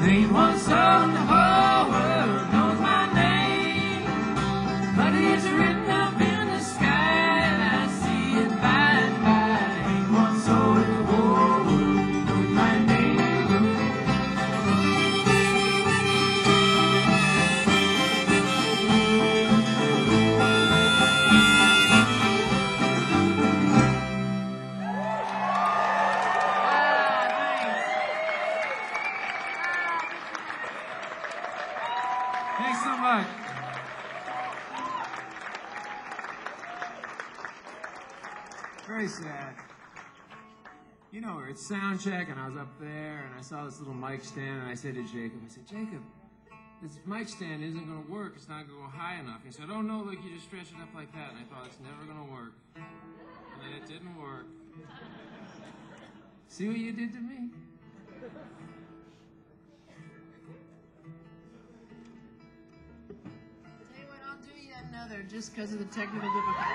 Speaker 1: There ain't one soul in the whole world knows my name, but it's written up in the sky and I see it by and by. There ain't one soul in the whole world knows my name.
Speaker 3: Thanks so much. Very sad. You know, it's sound check, and I was up there, and I saw this little mic stand, and I said to Jacob, I said, Jacob, this mic stand isn't going to work. It's not going to go high enough. He said, oh, no, look, you just stretch it up like that. And I thought, it's never going to work. And then it didn't work. See what you did to me?
Speaker 2: Tell you what, I'll do yet another just because of the technical difficulty.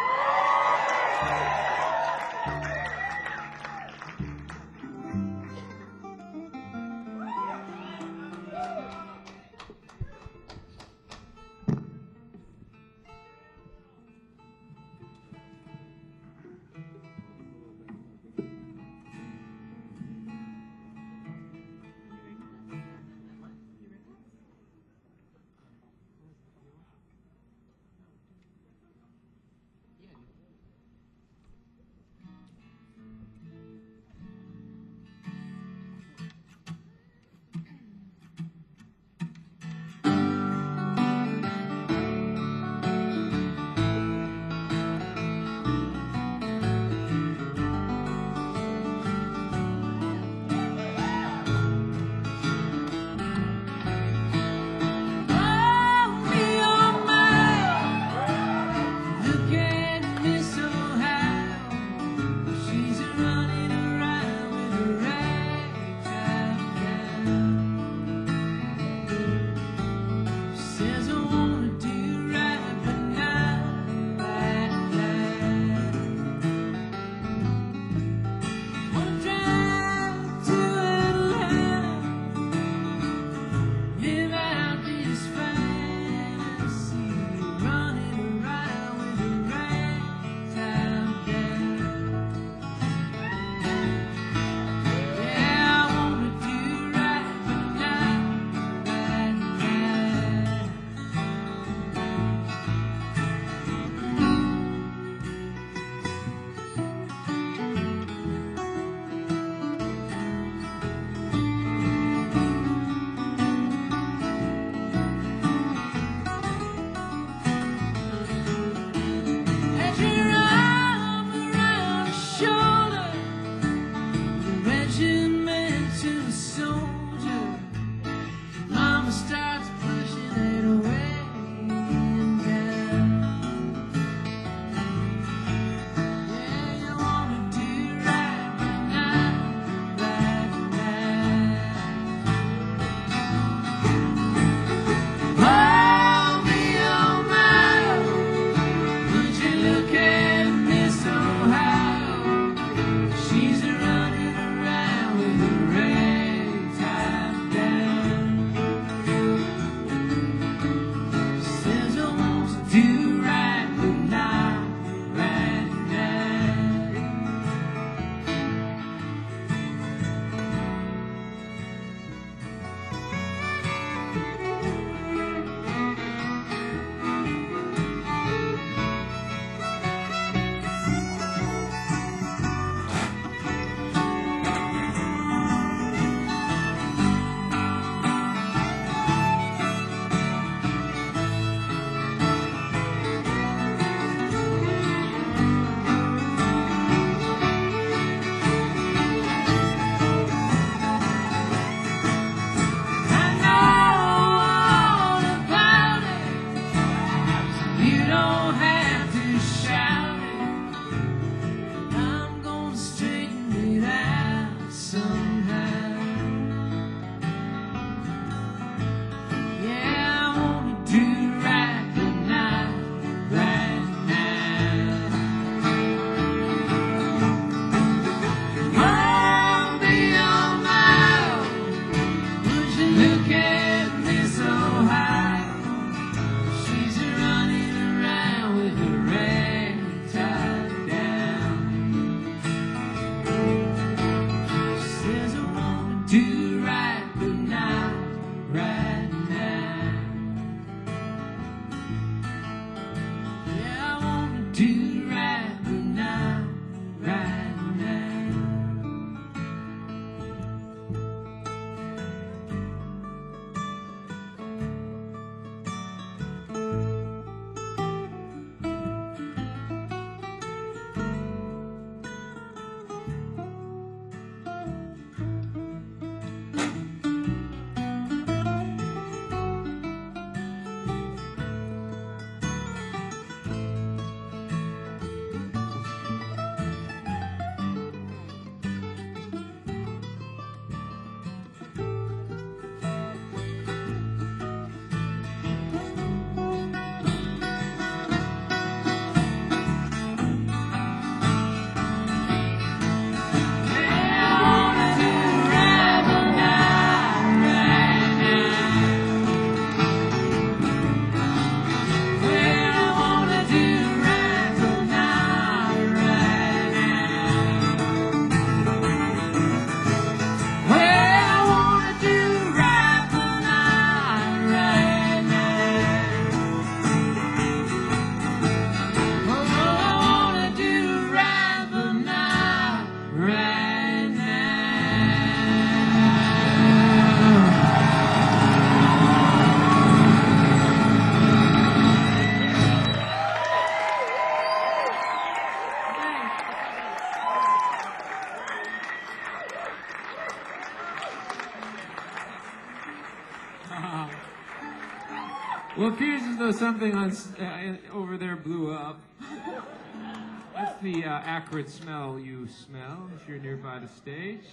Speaker 3: Well, it appears as though something on, uh, over there blew up. That's the uh, acrid smell you smell if you're nearby the stage.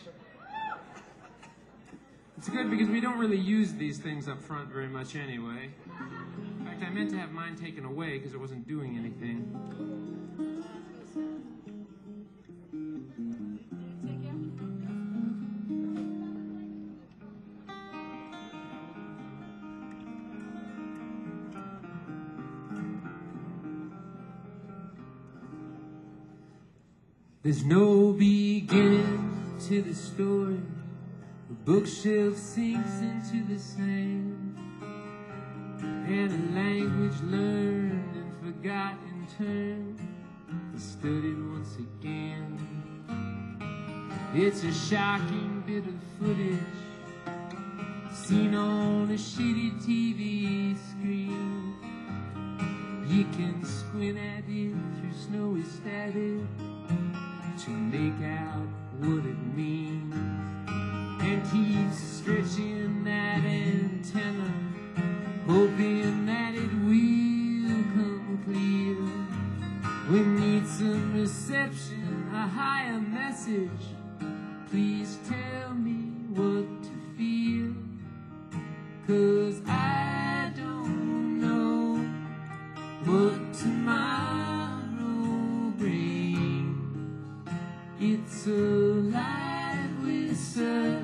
Speaker 3: It's good because we don't really use these things up front very much anyway. In fact, I meant to have mine taken away because it wasn't doing anything. There's no beginning to the story. The bookshelf sinks into the sand, and a language learned and forgotten turned and studied once again. It's a shocking bit of footage seen on a shitty T V screen. You can squint at it through snowy static to make out what it means, and keep stretching that antenna, hoping that it will come clear. We need some reception, a higher message. Please tell me what to feel, 'cause I don't know what tomorrow brings. It's alive with such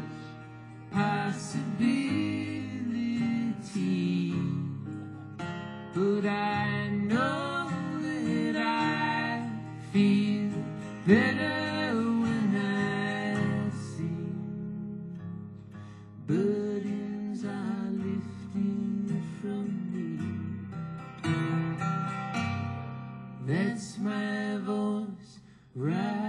Speaker 3: possibility, but I know that I feel better when I see burdens are lifting from me. That's my voice rising.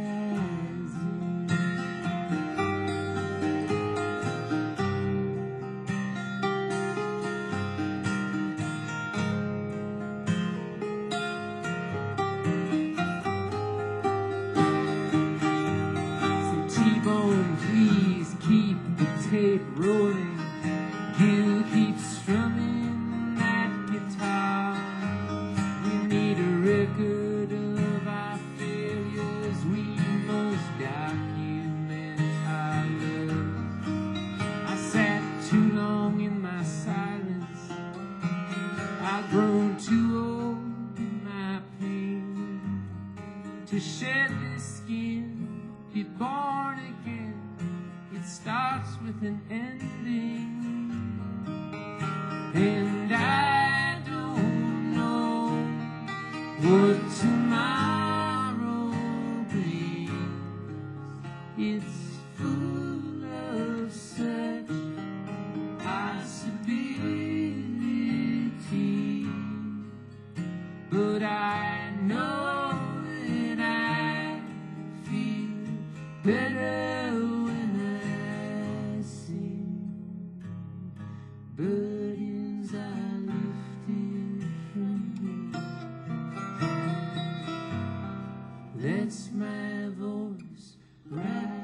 Speaker 3: Please keep the tape rolling. Gil keeps strumming that guitar. We need a record of our failures. We must document our love. I sat too long in my silence. I've grown too old in my pain to shed this skin, be born again. It starts with an ending, and I don't know what tomorrow brings. It's full of such possibility, but I know that I feel better burdens are lifted from me. That's my voice rising.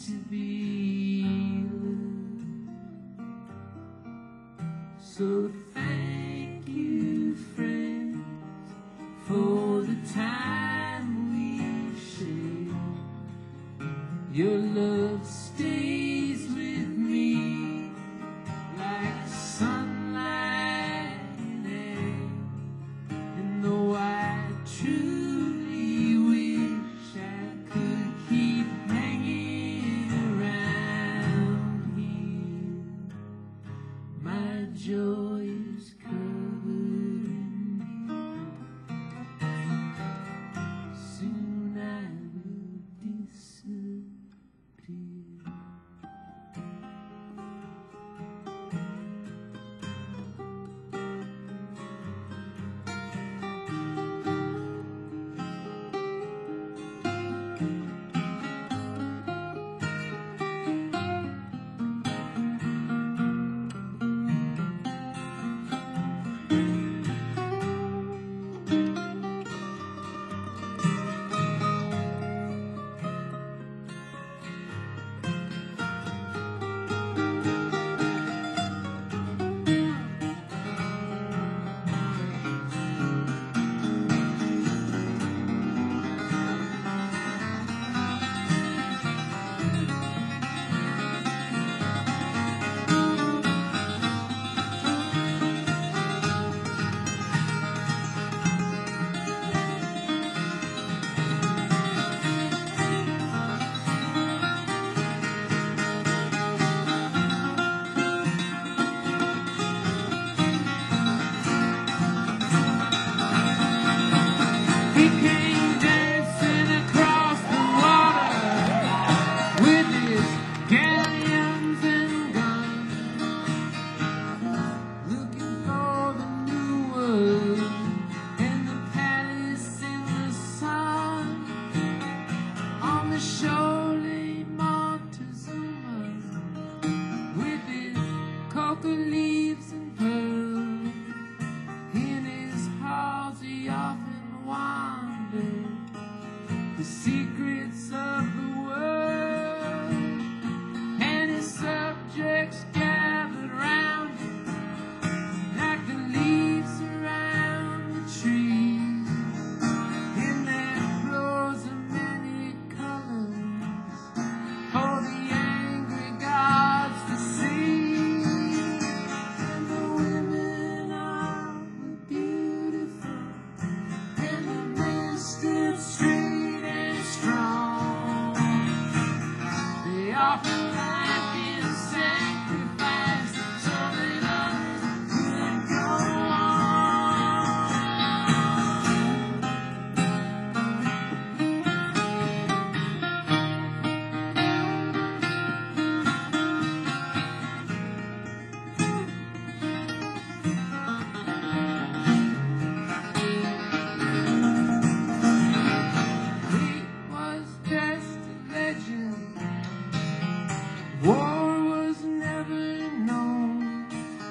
Speaker 3: to be loved. So thank you, friends, for the time we've shared. Your love stays with me like sunlight in air. And though I truly wish I could keep hanging around here, my joy is covered in me. Soon I will disappear. He came dancing across the water with his galleons and guns, looking for the new world and the palace in the sun. On the shore lay Montezuma with his coca leaves and pearls. In his halls he often wandered the secrets of the world, and his subjects gathered round him like the leaves around the trees. In their flows of many colors for the angry gods to see. And the women all were beautiful, and the men stood straight and strong. They offered life in sacrifice so that others could go on. He was just a legend. War was never known.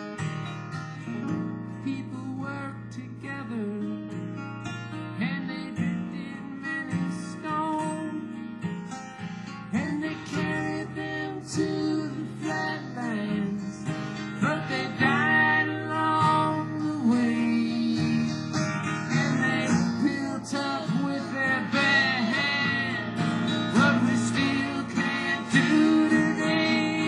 Speaker 3: People worked together and they drifted many stones, and they carried them to the flatlands, but they died along the way. And they built up with their bare hands what we still can't do today.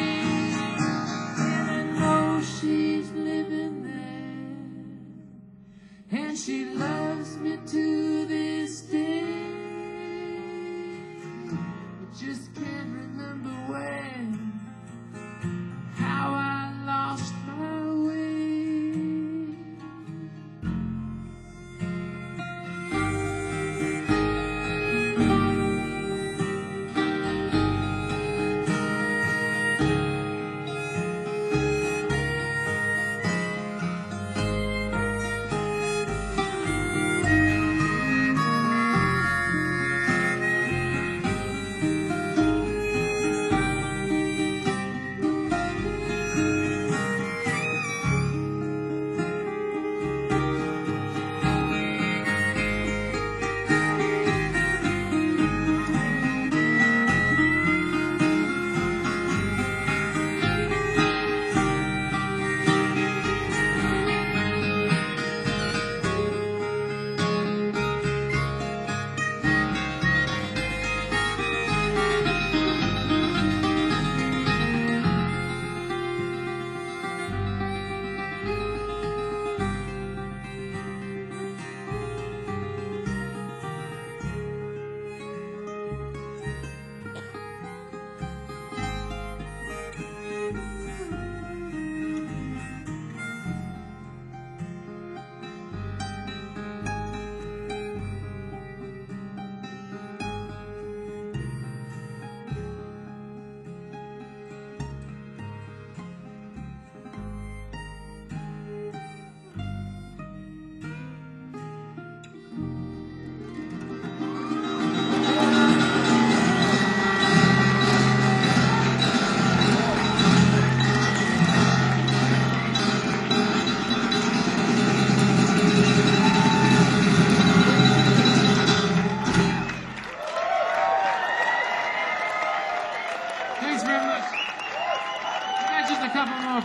Speaker 3: a couple more.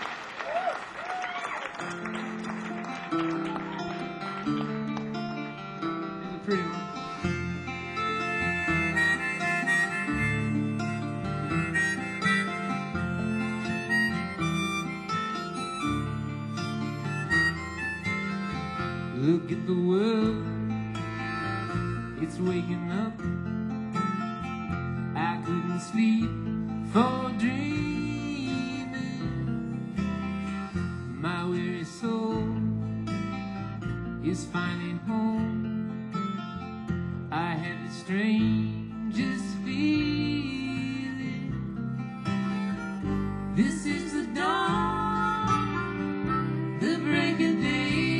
Speaker 3: Here's a pretty one. Look at the world, it's waking up. I couldn't sleep for dreaming. My weary soul is finding home. I had the strangest feeling. This is the dawn, the break of day.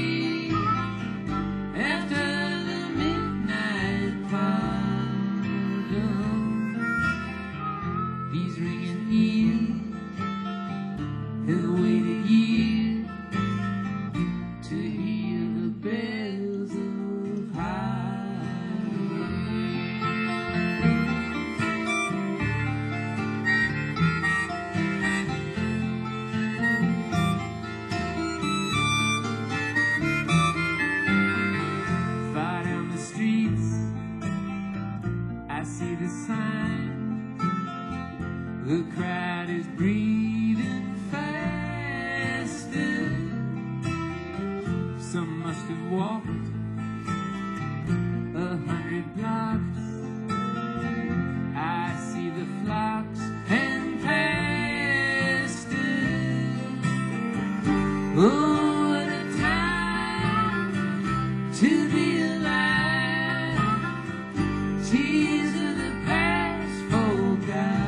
Speaker 3: The crowd is breathing faster. Some must have walked a hundred blocks. I see the flocks and pastures. Oh, what a time to be alive. Tears of the past forgotten.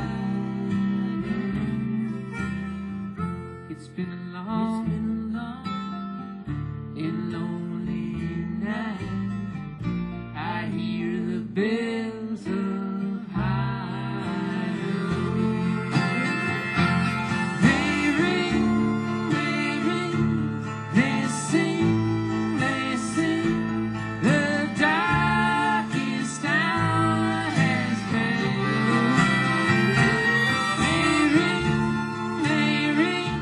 Speaker 3: It's been a long, it's been a long and lonely night. I hear the bells of Highland. They ring, they ring, they sing, they sing. The darkest hour has passed. They ring, they ring.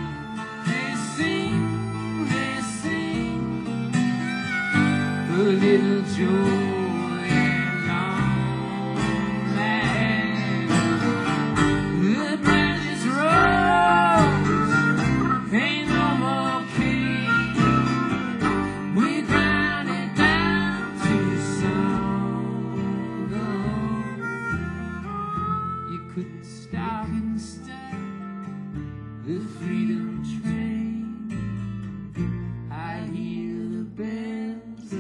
Speaker 3: A little joy and long land. The brightest rose ain't no more king. We ground it down to song. You couldn't stop, couldn't stop the freedom train. I hear the bells of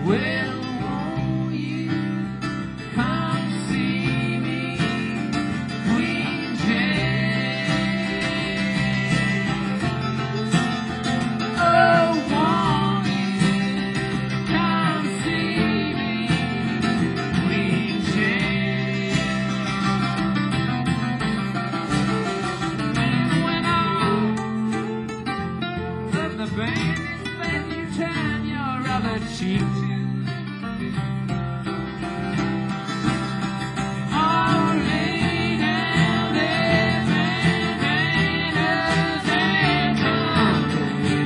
Speaker 3: Well, won't you come see me, Queen Jane? Oh, won't you come see me, Queen Jane? And when all of the band is back, you turn your other cheek to all lay down their bandanas and come away.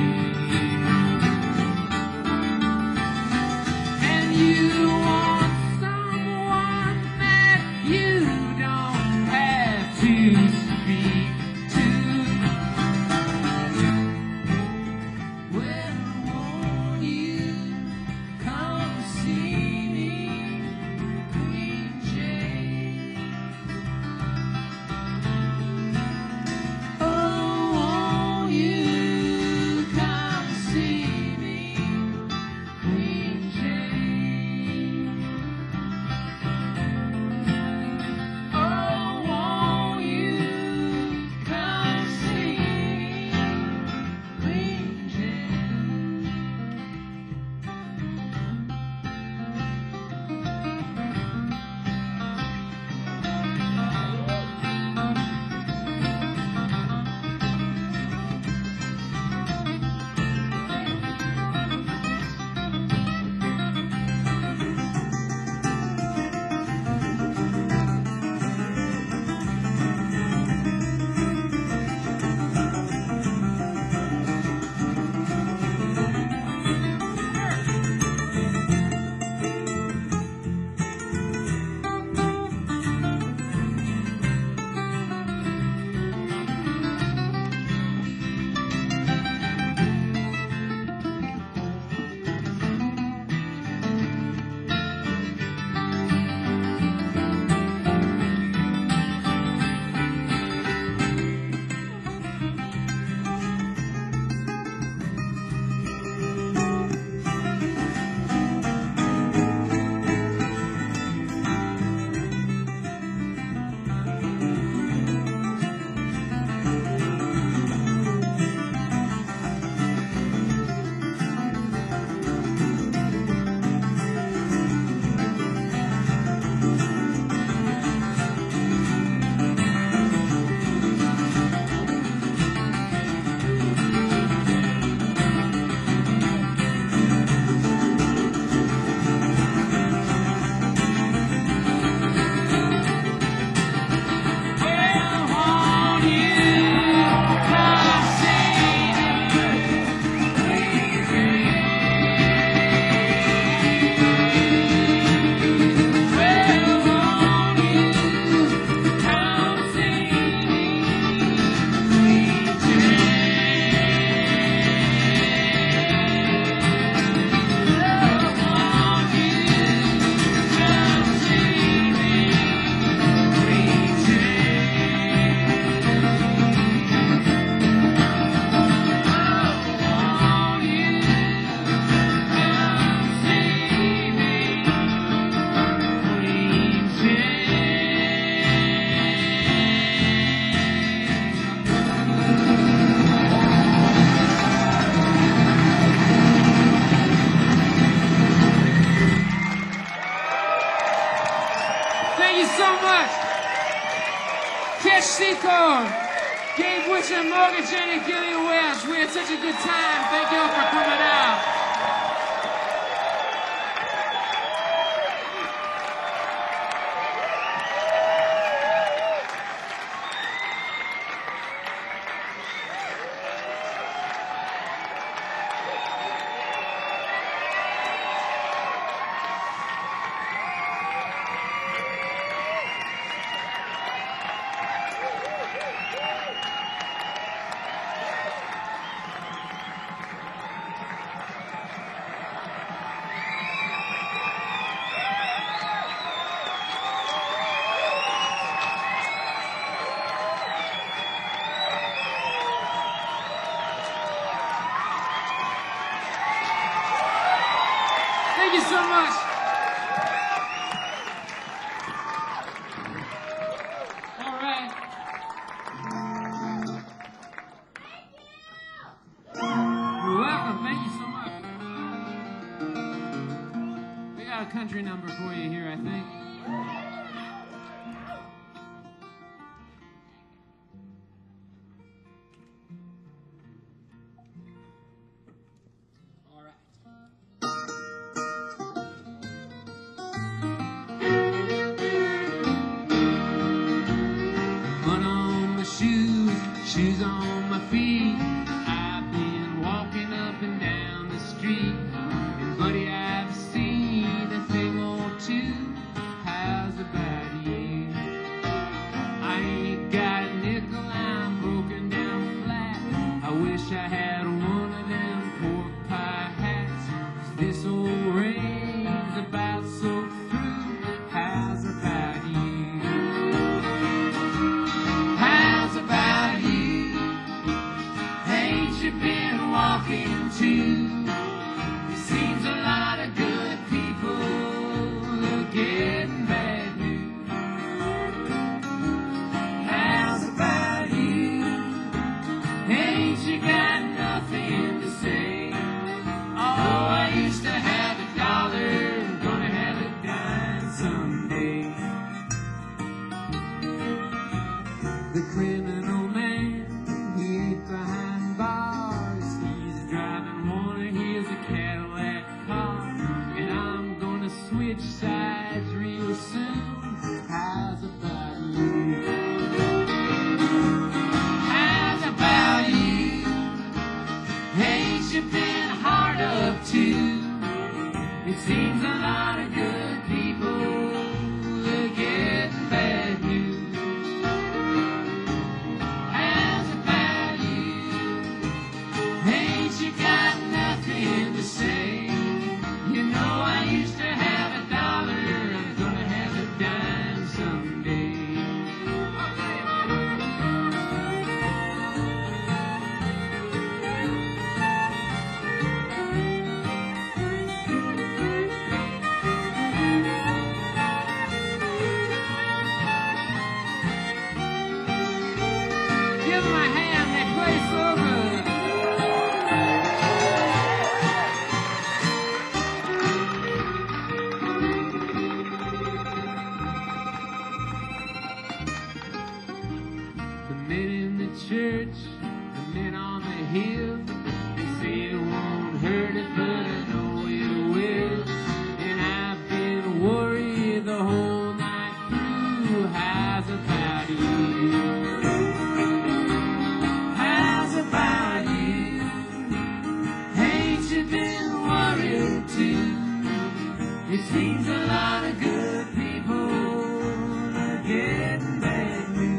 Speaker 3: And you want someone that you don't have to speak to. Well, won't you come see me, Queen Jane? Oh, won't you come see me, Queen Jane? Oh, won't you come see me, Queen Jane? Well, won't you come see me, Queen Jane? Well, won't you come see me, Queen Jane? Oh, won't you come see me, Queen Thank you so much. Catch Seacorn, Gabe Witcher, Morgan Jane, and Gillian Welsh. We had such a good time. Thank you all for coming out. Thank you so much. All right. You're welcome. Thank you so much. We got a country number for you here, I think.
Speaker 1: Shoes on my feet, I've been walking up and down the street, and buddy, I've seen a thing or two. How's about you? I ain't got a nickel, I'm broken down flat. I wish I had one of them pork pie hats. This old rain's about so through. How's about you? How's about you? You've been walking too. It seems a lot of good people are getting bad news. How's about you? Ain't you got nothing to say? Oh, I used to have a dollar, I'm gonna have a dime someday. The criminal man, he ain't behind bars. He's driving one of his a Cadillac car, and I'm gonna switch sides real soon. How's about you? How's about you? Ain't you been hard up too? It seems a lot of good people are getting bad news. Ain't you got nothing to say? You know I used to have a dollar, I'm gonna have a dime someday. Give them a hand, they play so good. Church, the men on the hill, they say it won't hurt it, but I know it will. And I've been worried the whole night through. How's about you? How's about you? Ain't you been worried too? It seems a lot of good people are getting bad news.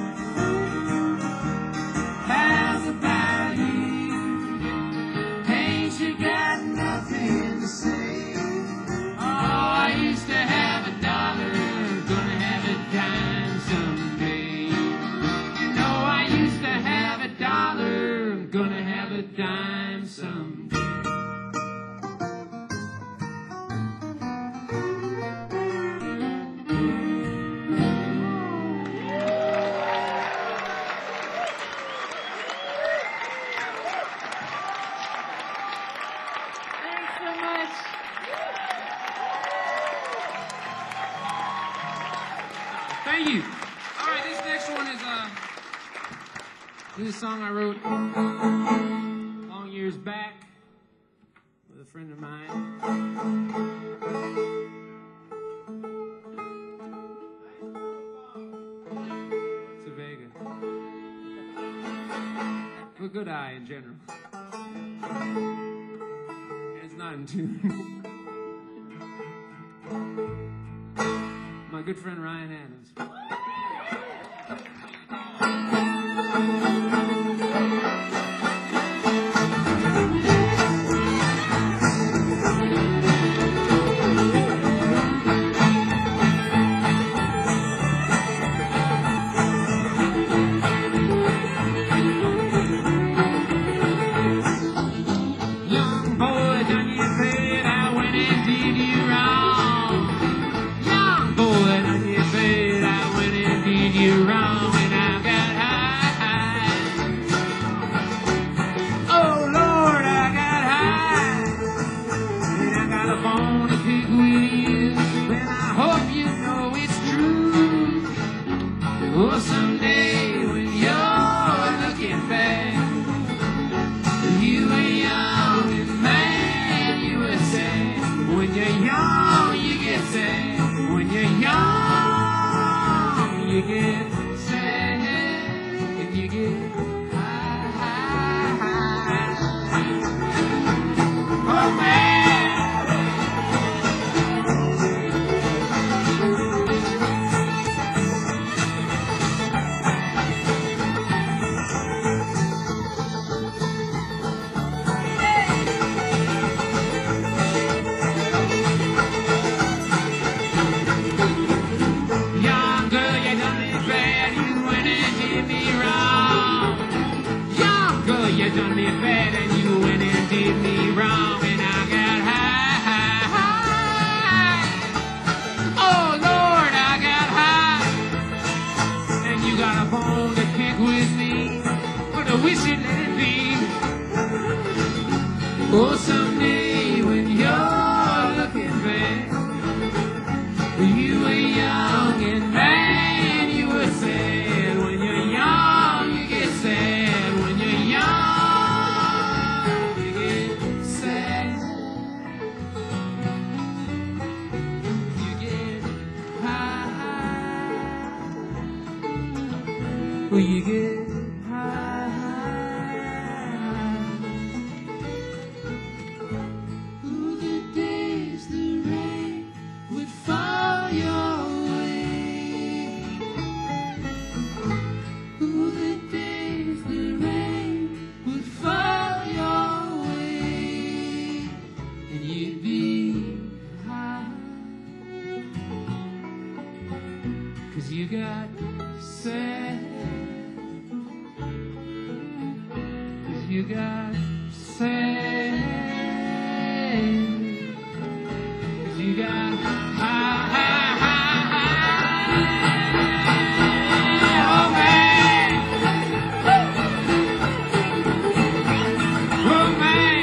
Speaker 1: How's about you? Ain't you got nothing to say? Oh, I used to have a dollar, gonna have a dime someday. You know I used to have a dollar, I'm gonna have a dime someday. Thank you. All right, this next one is uh, this is a song I wrote long years back with a friend of mine. It's a Vega. A good eye in general. And it's not in tune. My good friend Ryan Adams. Young boy, done your bed, I went in deep.
Speaker 3: Will you get high? Ooh, the days the rain would fall your way. Ooh, the days the rain would fall your way, and you'd be high, 'cause you got sad, 'cause you got sad, 'cause you got high, high, high, high. Oh man, oh man.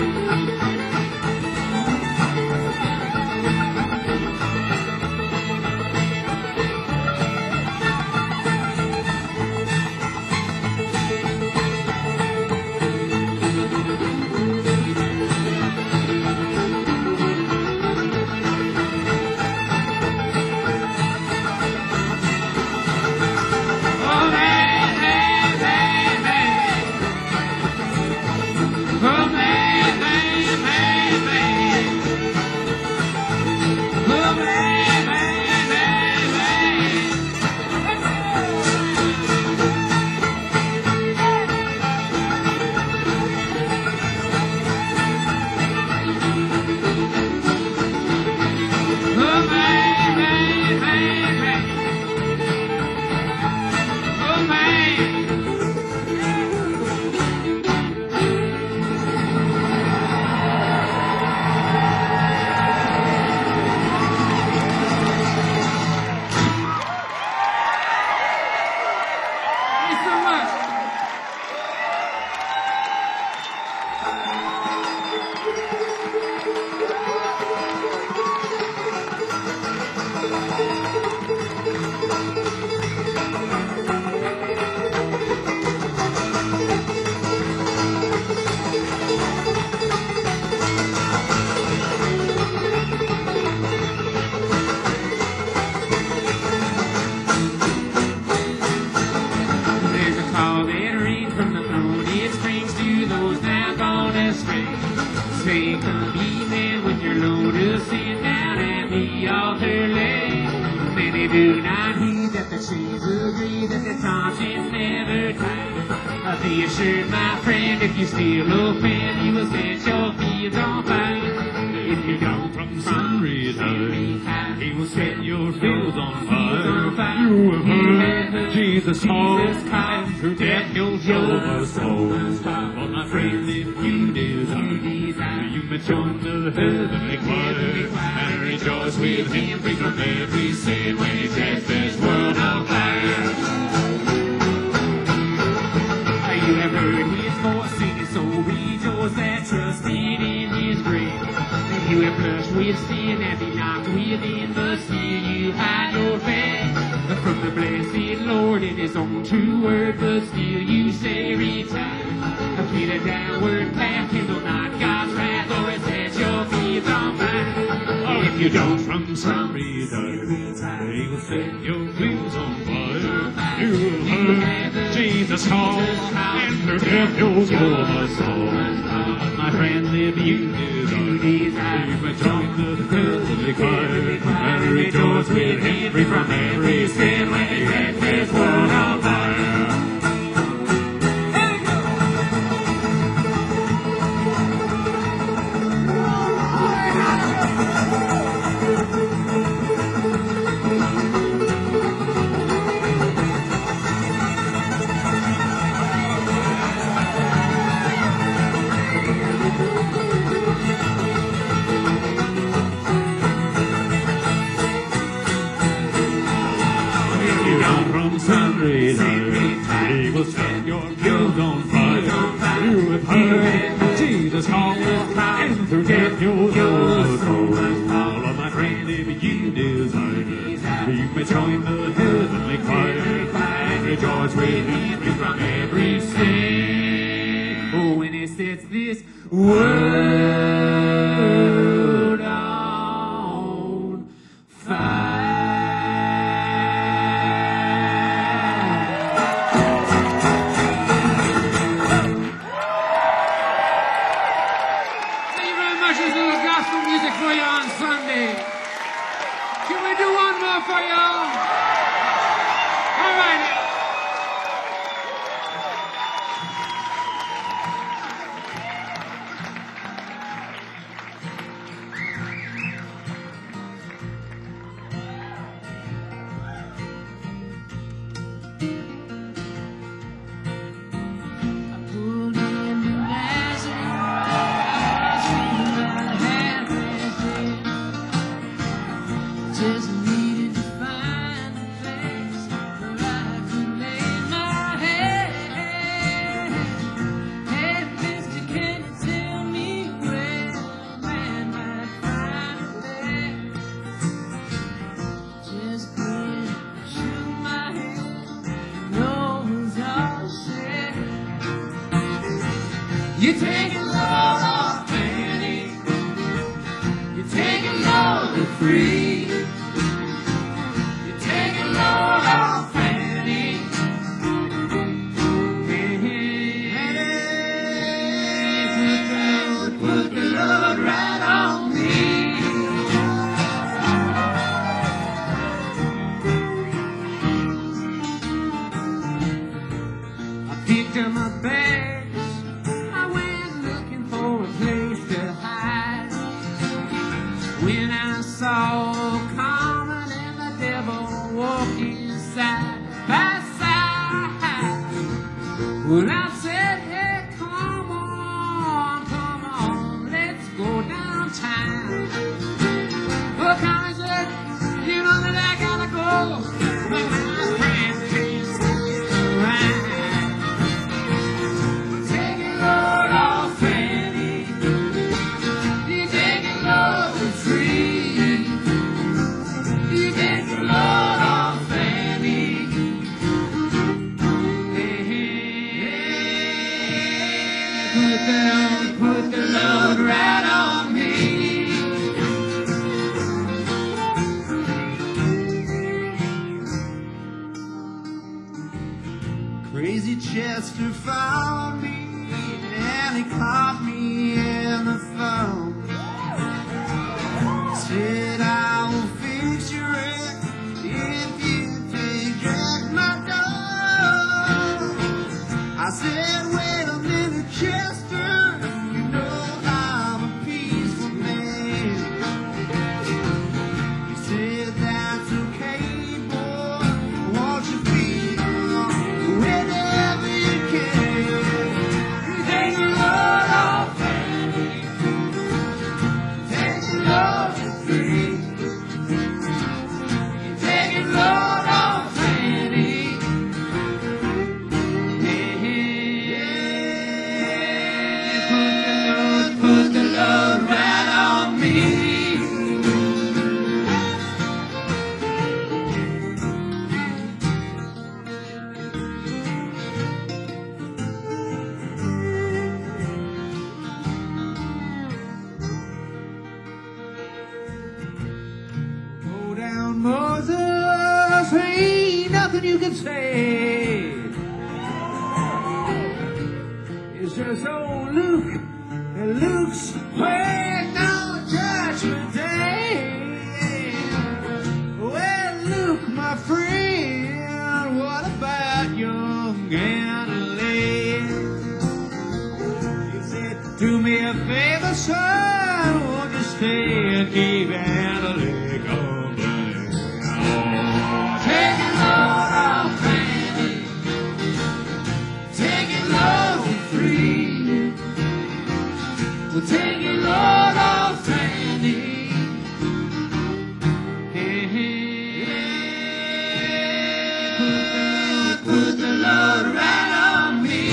Speaker 3: Take a evening with your lotus sit down at the altar lay. Many do not heed that the chains agree, that the conscience never tied. Uh, be assured, my friend, if you still offend, you will set your fields on fire. If you don't from sunrise, he will set your fields on fire. You have heard Jesus call, through death you'll show us soul. Well, my friend, if you desire, you may join the heavenly choir and rejoice with him, free from every sin when he sets this world on fire. You have heard his voice singing, so rejoice that trusted in his grace. You have blushed with sin and be knocked within, but still you hide your face from the blessed Lord in his own true word, but still you say retire. Feet a downward path, kindle not God's wrath, or it sets your feet on fire. Oh, if you don't from some reason, he will set your feet on fire. You will heard Jesus call, and through death you'll go a soul. My friend, if you desire, you may join the heavenly choir and rejoice with him, free from every sin when he sets this world on fire. He will set your fields on fire. You have heard Jesus call, and through death you'll go a soul. All of my friend, if you desire, you may join the heavenly choir and rejoice with him from every sin. Oh, when he sets this world on fire. much is a little gospel music for you on Sunday. Can we do one more for y'all? All right.
Speaker 1: Just needed to find a place where I could lay my head. Hey, mister, can you tell me where a man might find a bed? Just grin, shook my head, knows all said. You take it all off, Fanny. You take it all for free.
Speaker 3: Picked up my bags, I went looking for a place to hide. When I saw Carmen and the devil walking side by side, well, I said, hey, come on, come on, let's go downtown. Well, Carmen said, you know that I gotta go, but my friends can't stick around. Put the load right on me.
Speaker 1: Crazy Chester found me and he caught me in the phone. Said I will fix your wreck if you take back my dog. I said, wait a minute, Chester, you know I'm a peaceful man. He said, that's okay, boy, won't you be whenever you can. Take your load off, Fanny. Take your load for free. Take your load off, Fanny. Put the load right on me.
Speaker 3: Go down, Moses, ain't nothing you can say. It's just old Luke, and Luke's waiting on Judgment Day. Well, Luke, my friend, what about young Galilee? He said, do me a favor, son, won't you stay and keep Galilee company?
Speaker 1: Take it load off, Fanny. Take it load for free. We'll take it load off, Fanny.
Speaker 3: Hey, hey,
Speaker 1: Put the, put the load right on me.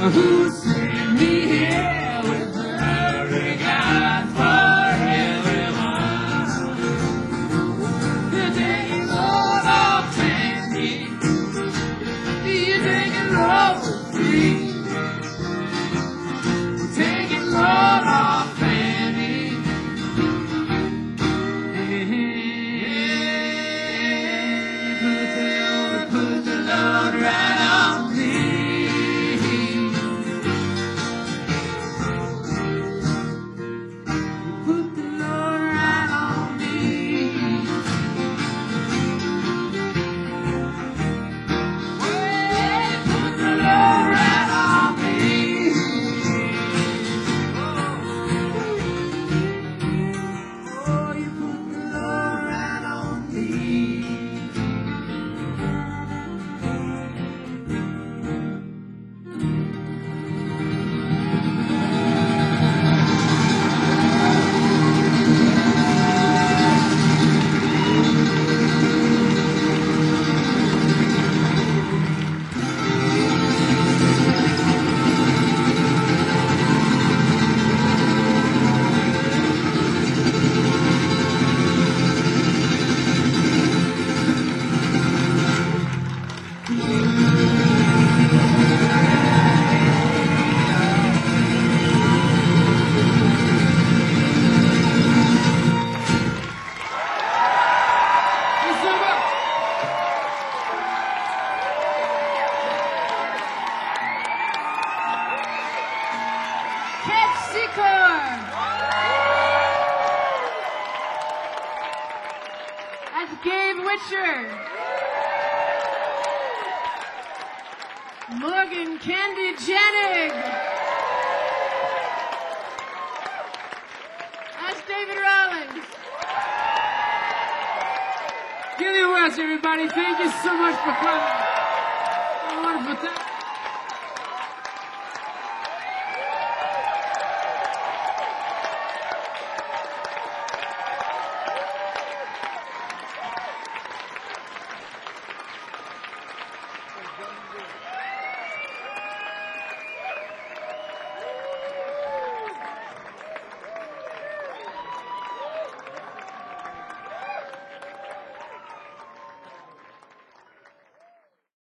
Speaker 3: Who sent me here with the hurricane for everyone? You're taking load off Fanny. You're taking load free. Taking load off Fanny. Hey, hey, put the load, put the load right on me. Put the load right on me. Hey, put the load right on me. Oh, you put the load right on me.
Speaker 2: Catch Secor. That's Gabe Witcher. Morgan Candy Janig. That's David Rollins.
Speaker 3: Gilly West, everybody. Thank you so much for coming. Have a wonderful time.